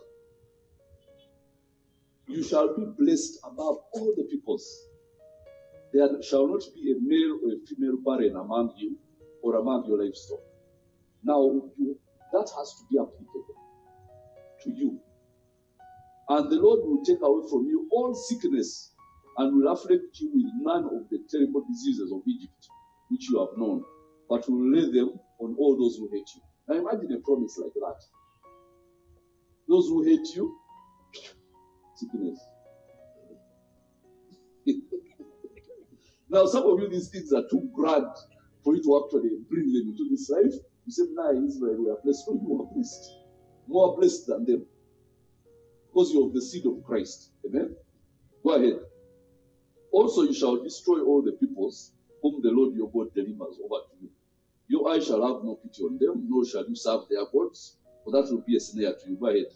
You shall be blessed above all the peoples. There shall not be a male or a female barren among you or among your livestock. Now, that has to be applicable to you. And the Lord will take away from you all sickness and will afflict you with none of the terrible diseases of Egypt, which you have known, but will lay them on all those who hate you. Now imagine a promise like that. Those who hate you, sickness. Now some of you, these things are too grand for you to actually bring them into this life. You say, nah, in Israel we are blessed. No, you are blessed. More blessed than them. Because you are of the seed of Christ. Amen? Go ahead. Also you shall destroy all the peoples whom the Lord your God delivers over to you. Your eye shall have no pity on them, nor shall you serve their gods, for that will be a snare to you. Go ahead.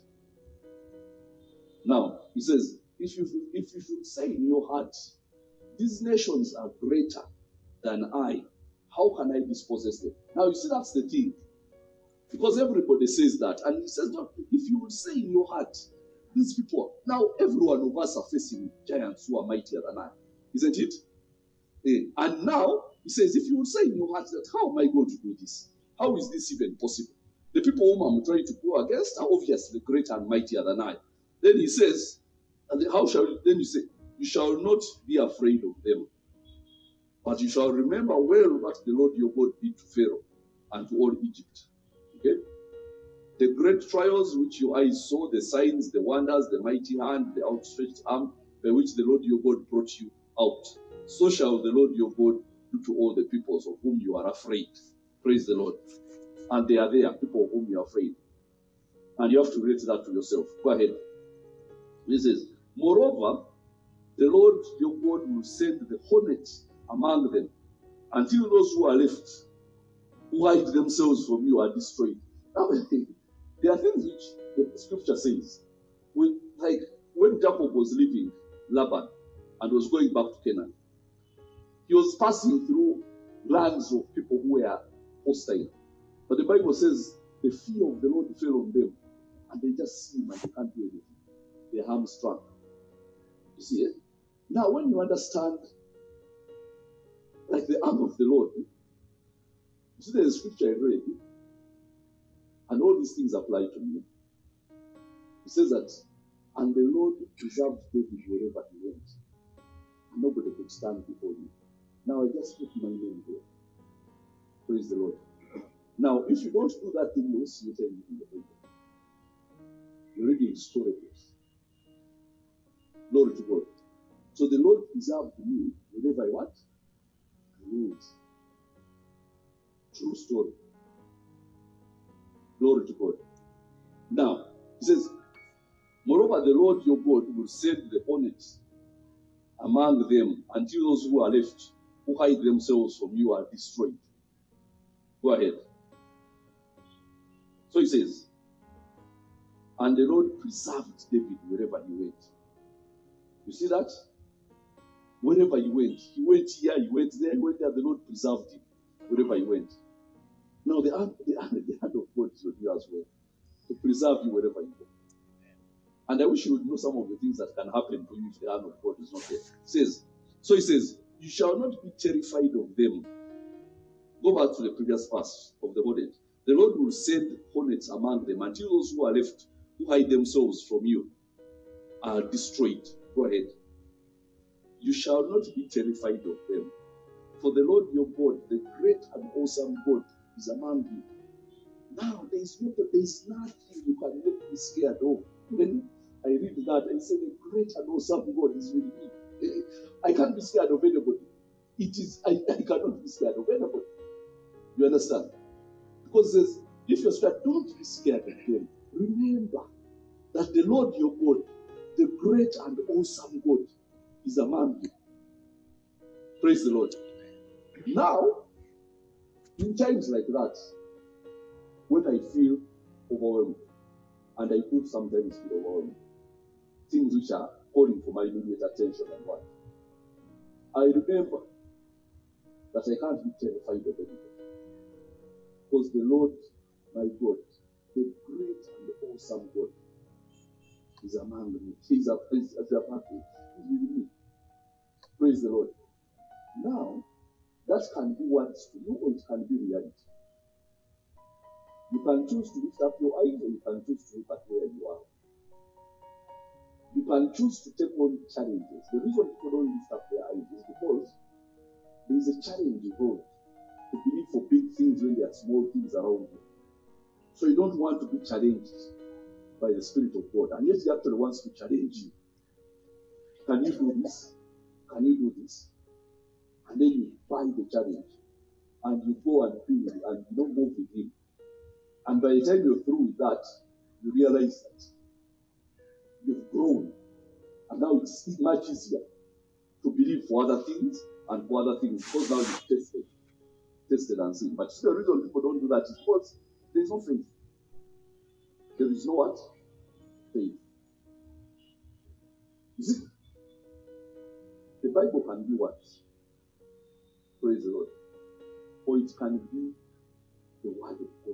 Now, he says, if you should say in your heart, these nations are greater than I, how can I dispossess them? Now, you see, that's the thing. Because everybody says that. And he says, no, if you would say in your heart, these people, now every one of us are facing giants who are mightier than I. Isn't it? And now, he says, if you would say in your heart that, how am I going to do this? How is this even possible? The people whom I'm trying to go against are obviously greater and mightier than I. Then he says, and how shall you, then you say, you shall not be afraid of them, but you shall remember well what the Lord your God did to Pharaoh and to all Egypt. Okay? The great trials which your eyes saw, the signs, the wonders, the mighty hand, the outstretched arm, by which the Lord your God brought you out. So shall the Lord your God do to all the peoples of whom you are afraid. Praise the Lord. And they are there, people of whom you are afraid. And you have to relate that to yourself. Go ahead. He says, moreover, the Lord your God will send the hornets among them until those who are left, who hide themselves from you, are destroyed. Now, there are things which the scripture says. Like when Jacob was leaving Laban and was going back to Canaan, he was passing through lands of people who were hostile. But the Bible says the fear of the Lord fell on them, and they just see him and they can't do anything. They're hamstrung. You see it? Now, when you understand, like the arm of the Lord, you see the scripture I read, and all these things apply to me. It says that, and the Lord preserved David wherever he went, and nobody could stand before him. Now, I just put my name there. Praise the Lord. Now, if you don't do that thing, you'll see it in the Bible. You're reading storybooks. Glory to God. So the Lord preserved me wherever I went. I knew it. True story. Glory to God. Now, he says, moreover, the Lord your God will send the hornets among them until those who are left, who hide themselves from you, are destroyed. Go ahead. So he says, and the Lord preserved David wherever he went. You see that? Wherever he went here, he went there, he went there, the Lord preserved him wherever he went. Now the hand of God is on you as well, to preserve you wherever you go. And I wish you would know some of the things that can happen to you if the hand of God is not there. He says, you shall not be terrified of them. Go back to the previous verse of the hornet. The Lord will send hornets among them until those who are left, who hide themselves from you, are destroyed. Go ahead. You shall not be terrified of them. For the Lord your God, the great and awesome God, is among you. Now, there is nothing you can make me scared of. When I read that, I say, the great and awesome God is with me. I can't be scared of anybody. I cannot be scared of anybody. You understand? Because it says, if you're scared, don't be scared of them. Remember that the Lord your God, the great and awesome God, is among you. Praise the Lord. Now, in times like that, when I feel overwhelmed, and I do sometimes feel overwhelmed, things which are calling for my immediate attention and what, I remember that I can't be terrified of anything. Because the Lord, my God, the great and awesome God, is among me. He's with me. Praise the Lord. Now, that can be words to you, or it can be reality. You can choose to lift up your eyes, or you can choose to look at where you are. You can choose to take on challenges. The reason people don't lift up their eyes is because there is a challenge involved to believe for big things when there are small things around you. So you don't want to be challenged by the Spirit of God, and yet He actually wants to challenge you. Can you do this? Can you do this? And then you buy the challenge, and you go and do it, and you don't move with Him. And by the time you're through with that, you realize that you've grown, and now it's much easier to believe for other things and for other things, because now you've tested and seen. But the reason people don't do that is because there is no faith. There is no what? Faith. You see, the Bible can be what? Praise the Lord. Or it can be the Word of God.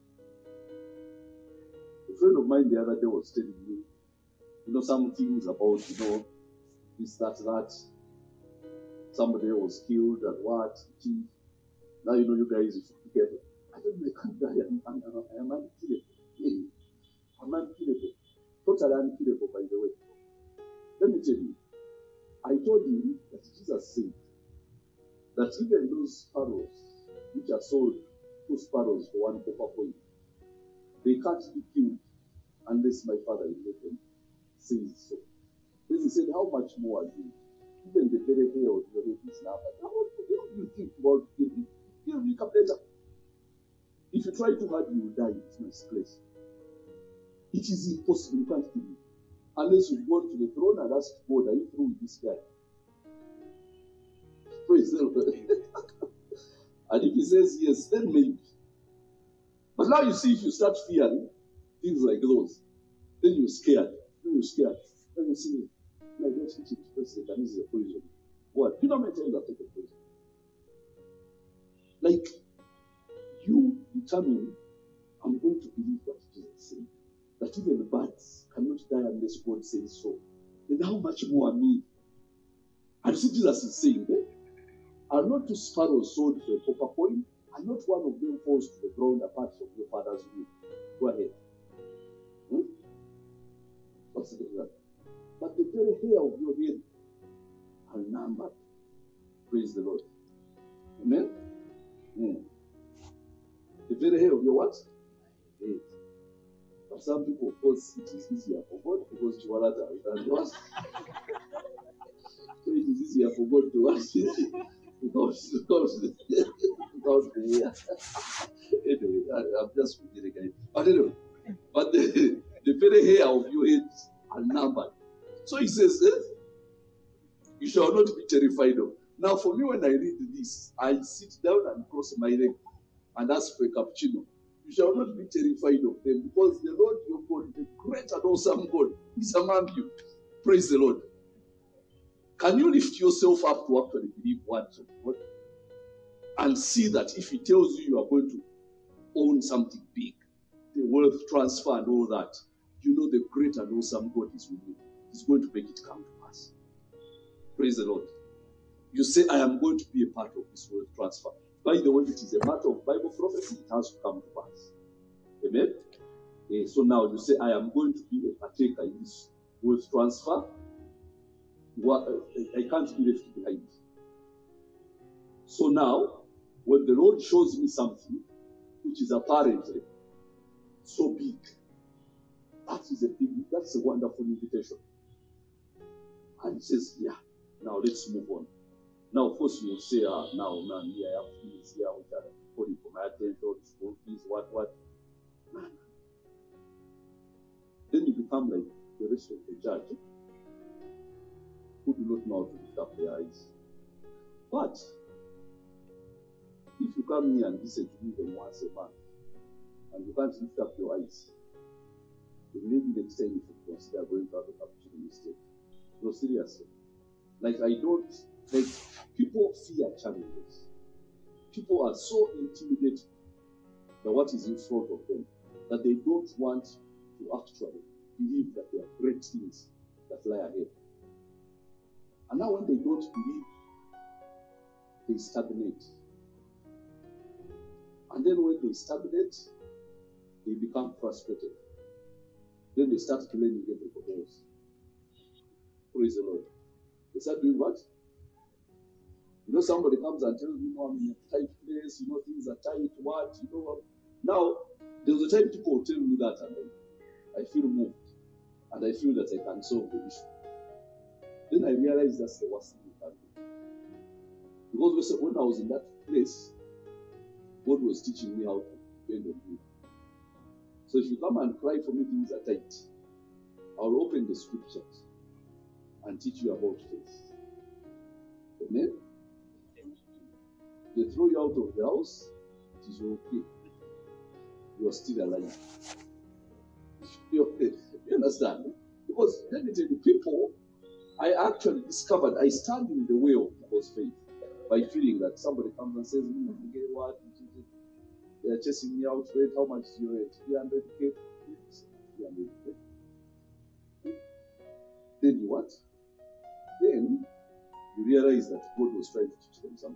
A friend of mine the other day was telling me, some things about, this, that. Somebody was killed and what? Now, you guys, if you get it. I don't know, I can't die. I am unkillable. I'm unkillable. Totally unkillable, by the way. Let me tell you. I told him that Jesus said that even those sparrows, which are sold 2 sparrows for 1 copper coin, they can't be killed unless my Father in heaven says so. Then he said, how much more are you? Even the very hair of your head is now. But what do you think about killing? He'll wake up later. If you try too hard, you will die in this place. It is impossible. You can't kill him. Unless you've gone to the throne and asked God, are you through with this guy? Praise the Lord. And if he says yes, then maybe. But now you see, if you start fearing things like those, then you're scared. Then you see, like just eating president, and this is a poison. What? You know how many times I've taken poison? Like, you determine, I'm going to believe what Jesus said. That even the birds cannot die unless God says so. Then how much more me? And see, Jesus is saying, are not 2 sparrows sold for a copper coin? And not one of them falls to the ground apart from your Father's will? Go ahead. What's the difference? But the very hair of your head are numbered. Praise the Lord. Amen? The very hair of your what? Head. But some people, of course, it is easier for God because you are than yours. So it is easier for God to wash it because the hair. Anyway, I'm just forgetting again. But anyway, the very hair of your head are numbered. So he says, you shall not be terrified of. Now, for me, when I read this, I sit down and cross my leg and ask for a cappuccino. You shall not be terrified of them, because the Lord your God, the great and awesome God, is among you. Praise the Lord. Can you lift yourself up to actually believe words of God and see that if He tells you are going to own something big, the wealth transfer and all that, the great and awesome God is with you. He's going to make it come to pass. Praise the Lord. You say, I am going to be a part of this wealth transfer. By the way, it is a matter of Bible prophecy. It has to come to pass. Amen? So now you say, I am going to be a partaker in this wealth transfer. I can't be left behind. So now, when the Lord shows me something which is apparently so big, that's a wonderful invitation. And he says, yeah, now let's move on. Now, of course, you will say, now, man, here I have things here which are calling for my attention, school fees, what. Man. Then you become like the rest of the judge who do not know how to lift up their eyes. But if you come here and listen to me even once a month, and you can't lift up your eyes, then maybe next time you should consider going to have a cappuccino instead. No, seriously. People fear challenges. People are so intimidated by what is in front of them that they don't want to actually believe that there are great things that lie ahead. And now when they don't believe, they stagnate. And then when they stagnate, they become frustrated. Then they start blaming everybody else. Praise the Lord. They start doing what? You know, somebody comes and tells me, I'm in a tight place, things are tight, what? Now, there was a time people will tell me that, and I feel moved. And I feel that I can solve the issue. Then I realized that's the worst thing you can do. Because when I was in that place, God was teaching me how to depend on Him. So if you come and cry for me, things are tight, I'll open the scriptures and teach you about faith. Amen? They throw you out of the house, it is okay. You are still alive. You understand? Because let me tell you, people, I actually discovered I stand in the way of people's faith by feeling that somebody comes and says, get what? They are chasing me out, rate. How much is your rate? 300K? 300K. Then you what? Then you realize that God was trying to teach them something.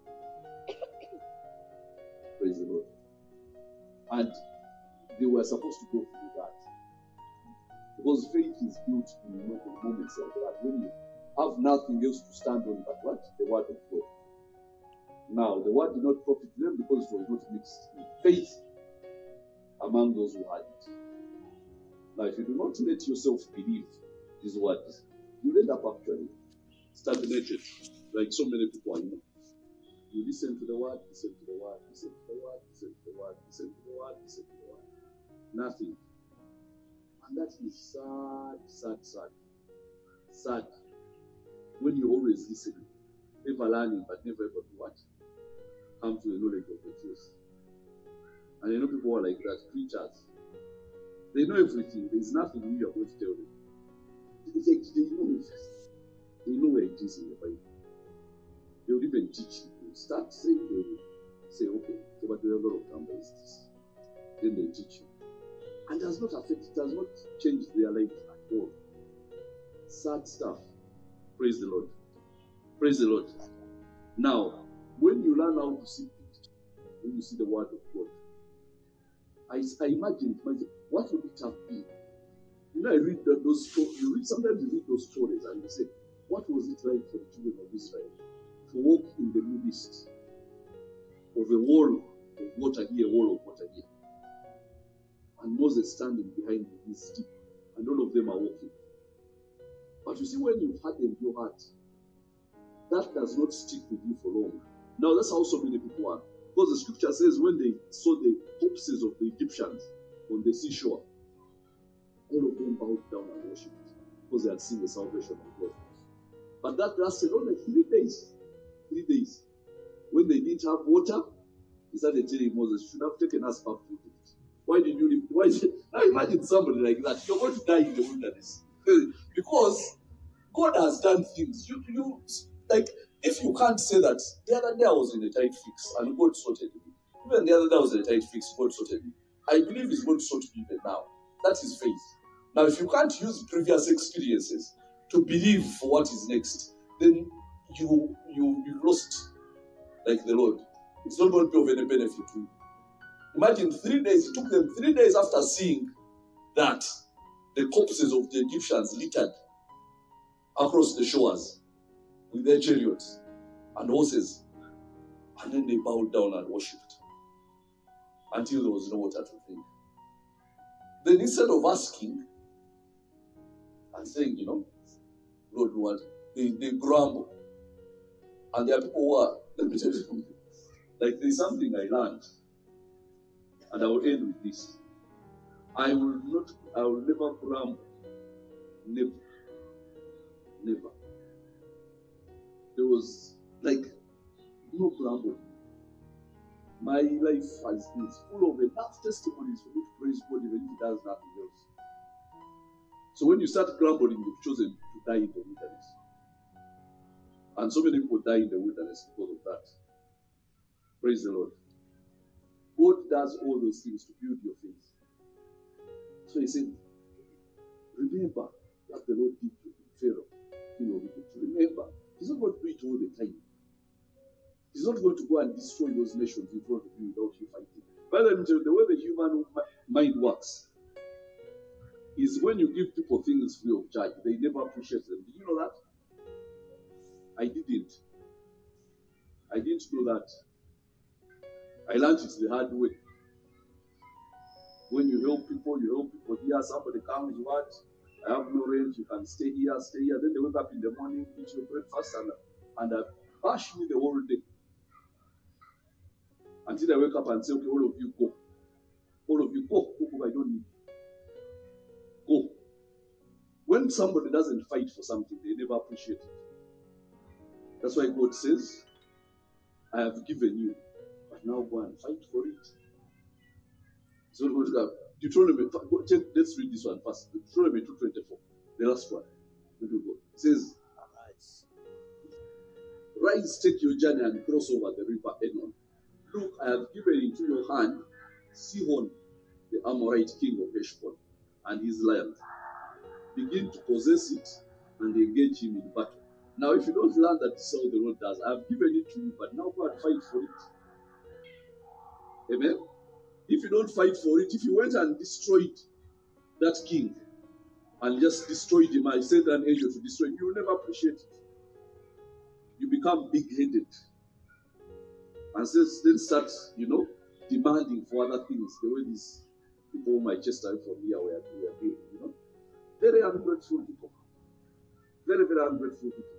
Praise the Lord. And they were supposed to go through that. Because faith is built in moments like that. When you have nothing else to stand on but what? The word of God. Now, the word did not profit them because it was not mixed with faith among those who had it. Now, if you do not let yourself believe these words, you end up actually stagnated, like so many people I know. You listen to the word, listen to the word, listen to the word, listen to the word, listen to the word, listen to the word. Nothing. And that is sad. When you always listen, never learning, but never able to what? Come to the knowledge of the truth. And people are like that, preachers. They know everything. There is nothing new you are going to tell them. They know it. They know where it is in the Bible. They will even teach you. You start saying, they will say, okay, so but we have a lot of numbers. Then they teach you. And it does not change their life at all. Sad stuff. Praise the Lord. Praise the Lord. Now, when you learn how to see it, when you see the word of God, I imagine what would it have been? I read those stories. Sometimes you read those stories and you say, what was it like for the children of Israel to walk in the midst of a wall of water here, wall of water here, and Moses standing behind his stick, and all of them are walking. But you see, when you've hardened your heart, that does not stick with you for long. Now, that's how so many people are. Because the scripture says when they saw the corpses of the Egyptians on the seashore, all of them bowed down and worshipped because they had seen the salvation of God. But that lasted only 3 days. 3 days. When they didn't have water, he started telling Moses, you should have taken us back to Egypt. Why did you leave? Now imagine somebody like that. You're going to die in the wilderness. Because God has done things. You like, if you can't say that, the other day I was in a tight fix and God sorted me. Even the other day I was in a tight fix, God sorted me. I believe He's going to sort me even now. That is faith. Now, if you can't use previous experiences to believe for what is next, then you lost like the Lord. It's not going to be of any benefit to you. Imagine 3 days. It took them 3 days after seeing that the corpses of the Egyptians littered across the shores with their chariots and horses. And then they bowed down and worshipped until there was no water to drink. Then instead of asking and saying, Lord, what? They grumble. And there are people who are, let me tell you something. Like there's something I learned. And I will end with this. I will never grumble. Never. Never. There was no grumbling. My life has been full of enough testimonies for me to praise God even if He does nothing else. So when you start grumbling, you've chosen to die in the wilderness. And so many people die in the wilderness because of that. Praise the Lord. God does all those things to build your faith. So He said, remember what the Lord did to Pharaoh, king of Egypt. Remember, He's not going to do it all the time. He's not going to go and destroy those nations in front of you without you fighting. By the way the human mind works is when you give people things free of charge, they never appreciate them. Did you know that? I didn't. I didn't know that. I learned it the hard way. When you help people here. Somebody comes, what? I have no rent, you can stay here. Then they wake up in the morning, eat your breakfast, and bash me the whole day. Until I wake up and say, okay, all of you go. All of you go. I don't need you. Go. When somebody doesn't fight for something, they never appreciate it. That's why God says, I have given you, but now go and fight for it. So we're going to go. Deuteronomy, let's read this one first. Deuteronomy 2:24, the last one. It says, Rise, take your journey and cross over the river Enon. Look, I have given into your hand Sihon, the Amorite king of Heshbon, and his land. Begin to possess it and engage him in battle. Now, if you don't learn that this is how the Lord does, I have given it to you, but now go and fight for it. Amen? If you don't fight for it, if you went and destroyed that king and just destroyed him, I sent an angel to destroy him, you will never appreciate it. You become big-headed. And then start, demanding for other things, the way these people my chest out from here were doing, Very ungrateful people. Very, very ungrateful people.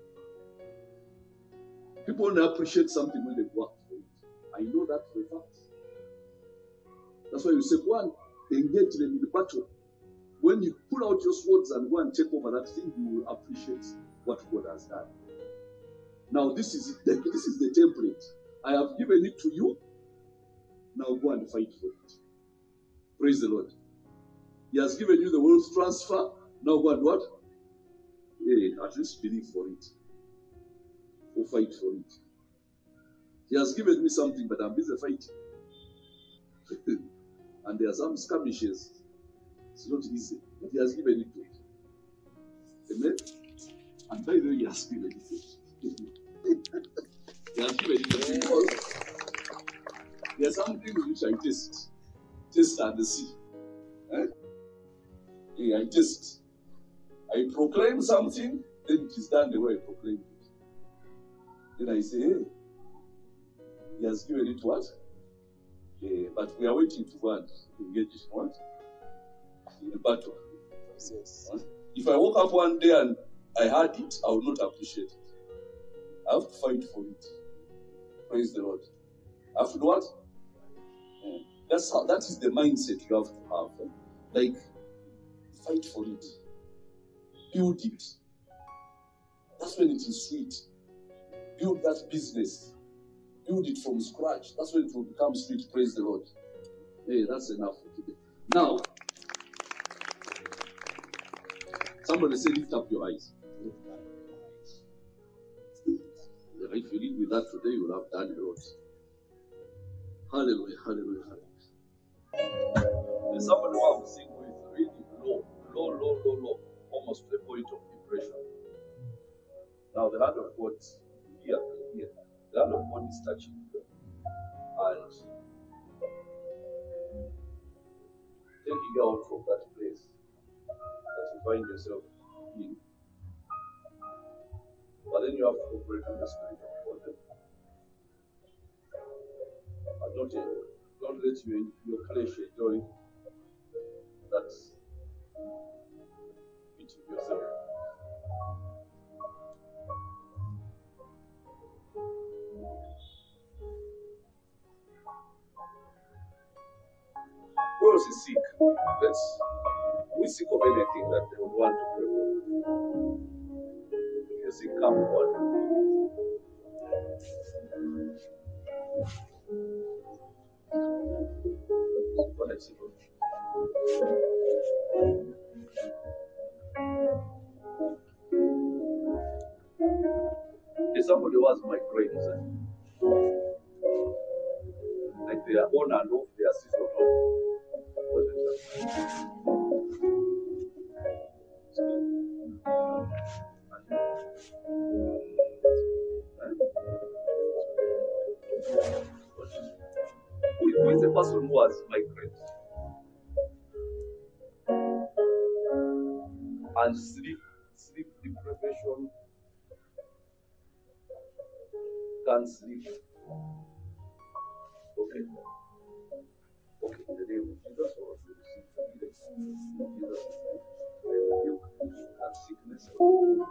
People only appreciate something when they've worked for it. I know that for a fact. That's why you say, go and engage them in the battle. When you pull out your swords and go and take over that thing, you will appreciate what God has done. Now, this is the template. I have given it to you. Now go and fight for it. Praise the Lord. He has given you the wealth transfer. Now go and what? At least believe for it. Or fight for it. He has given me something, but I'm busy fighting. And there are some skirmishes. It's not easy. But He has given it to you. Amen? And by the way, He has given it to you. He has given it to you because there are some things which I test and see. I test. I proclaim something, then it is done the way I proclaim it. Then I say, hey, He has given it what? But we are waiting to go and engage in what? In the battle. Yes. If I woke up one day and I had it, I would not appreciate it. I have to fight for it. Praise the Lord. I have to do what? That is the mindset you have to have. Like, fight for it. Build it. That's when it is sweet. Build that business. Build it from scratch. That's when it will become sweet. Praise the Lord. Hey, that's enough for today. Now, somebody say, lift up your eyes. If you live with that today, you will have done a lot. Hallelujah, hallelujah, hallelujah. There's somebody who I'm seeing who is really low, almost to the point of depression. Now the hand of God here, the hand of God is touching you. And taking you out from that place that you find yourself in. But then you have to operate in the spirit of God. And don't let your flesh enjoy that beating yourself. Who else is sick? We sick of anything that they would want to pray for. If you're sick, come forward. What I see. If somebody was migraines, like they are on and off their season. Who is the person who has migraines? And sleep deprivation, can't sleep. Okay, in the name of Jesus, or receive healing. Jesus' name, I rebuke that sickness that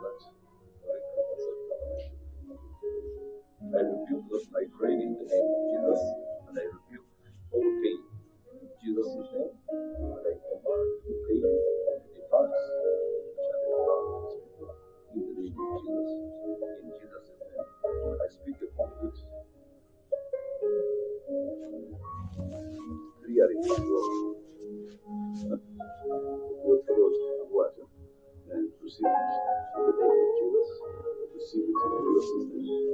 I rebuke that migraine in the name of Jesus, and I rebuke all pain in Jesus' name, and I command the pain depart in the name of Jesus. In Jesus' name, I speak a complete clearing of your throat and water, and receive it in the name of Jesus. Receive it in Jesus'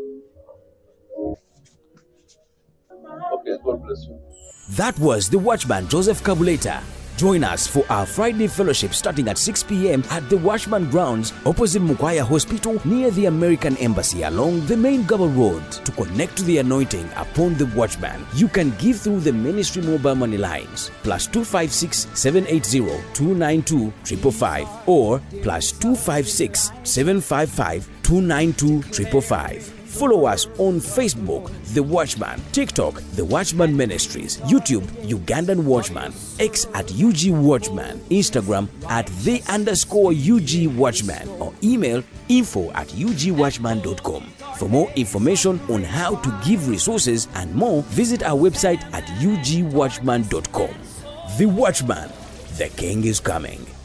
name. Okay, God bless you. That was the Watchman Joseph Kabuleta. Join us for our Friday fellowship starting at 6 p.m. at the Watchman Grounds opposite Mukwaya Hospital near the American Embassy along the main Gabba Road. To connect to the anointing upon the Watchman, you can give through the ministry mobile money lines +256 780 292 555 or +256 755 292 555. Follow us on Facebook, The Watchman, TikTok, The Watchman Ministries, YouTube, Ugandan Watchman, X at UG Watchman, Instagram at @the_UG Watchman, or email info@ugwatchman.com. For more information on how to give resources and more, visit our website at ugwatchman.com. The Watchman, the King is coming.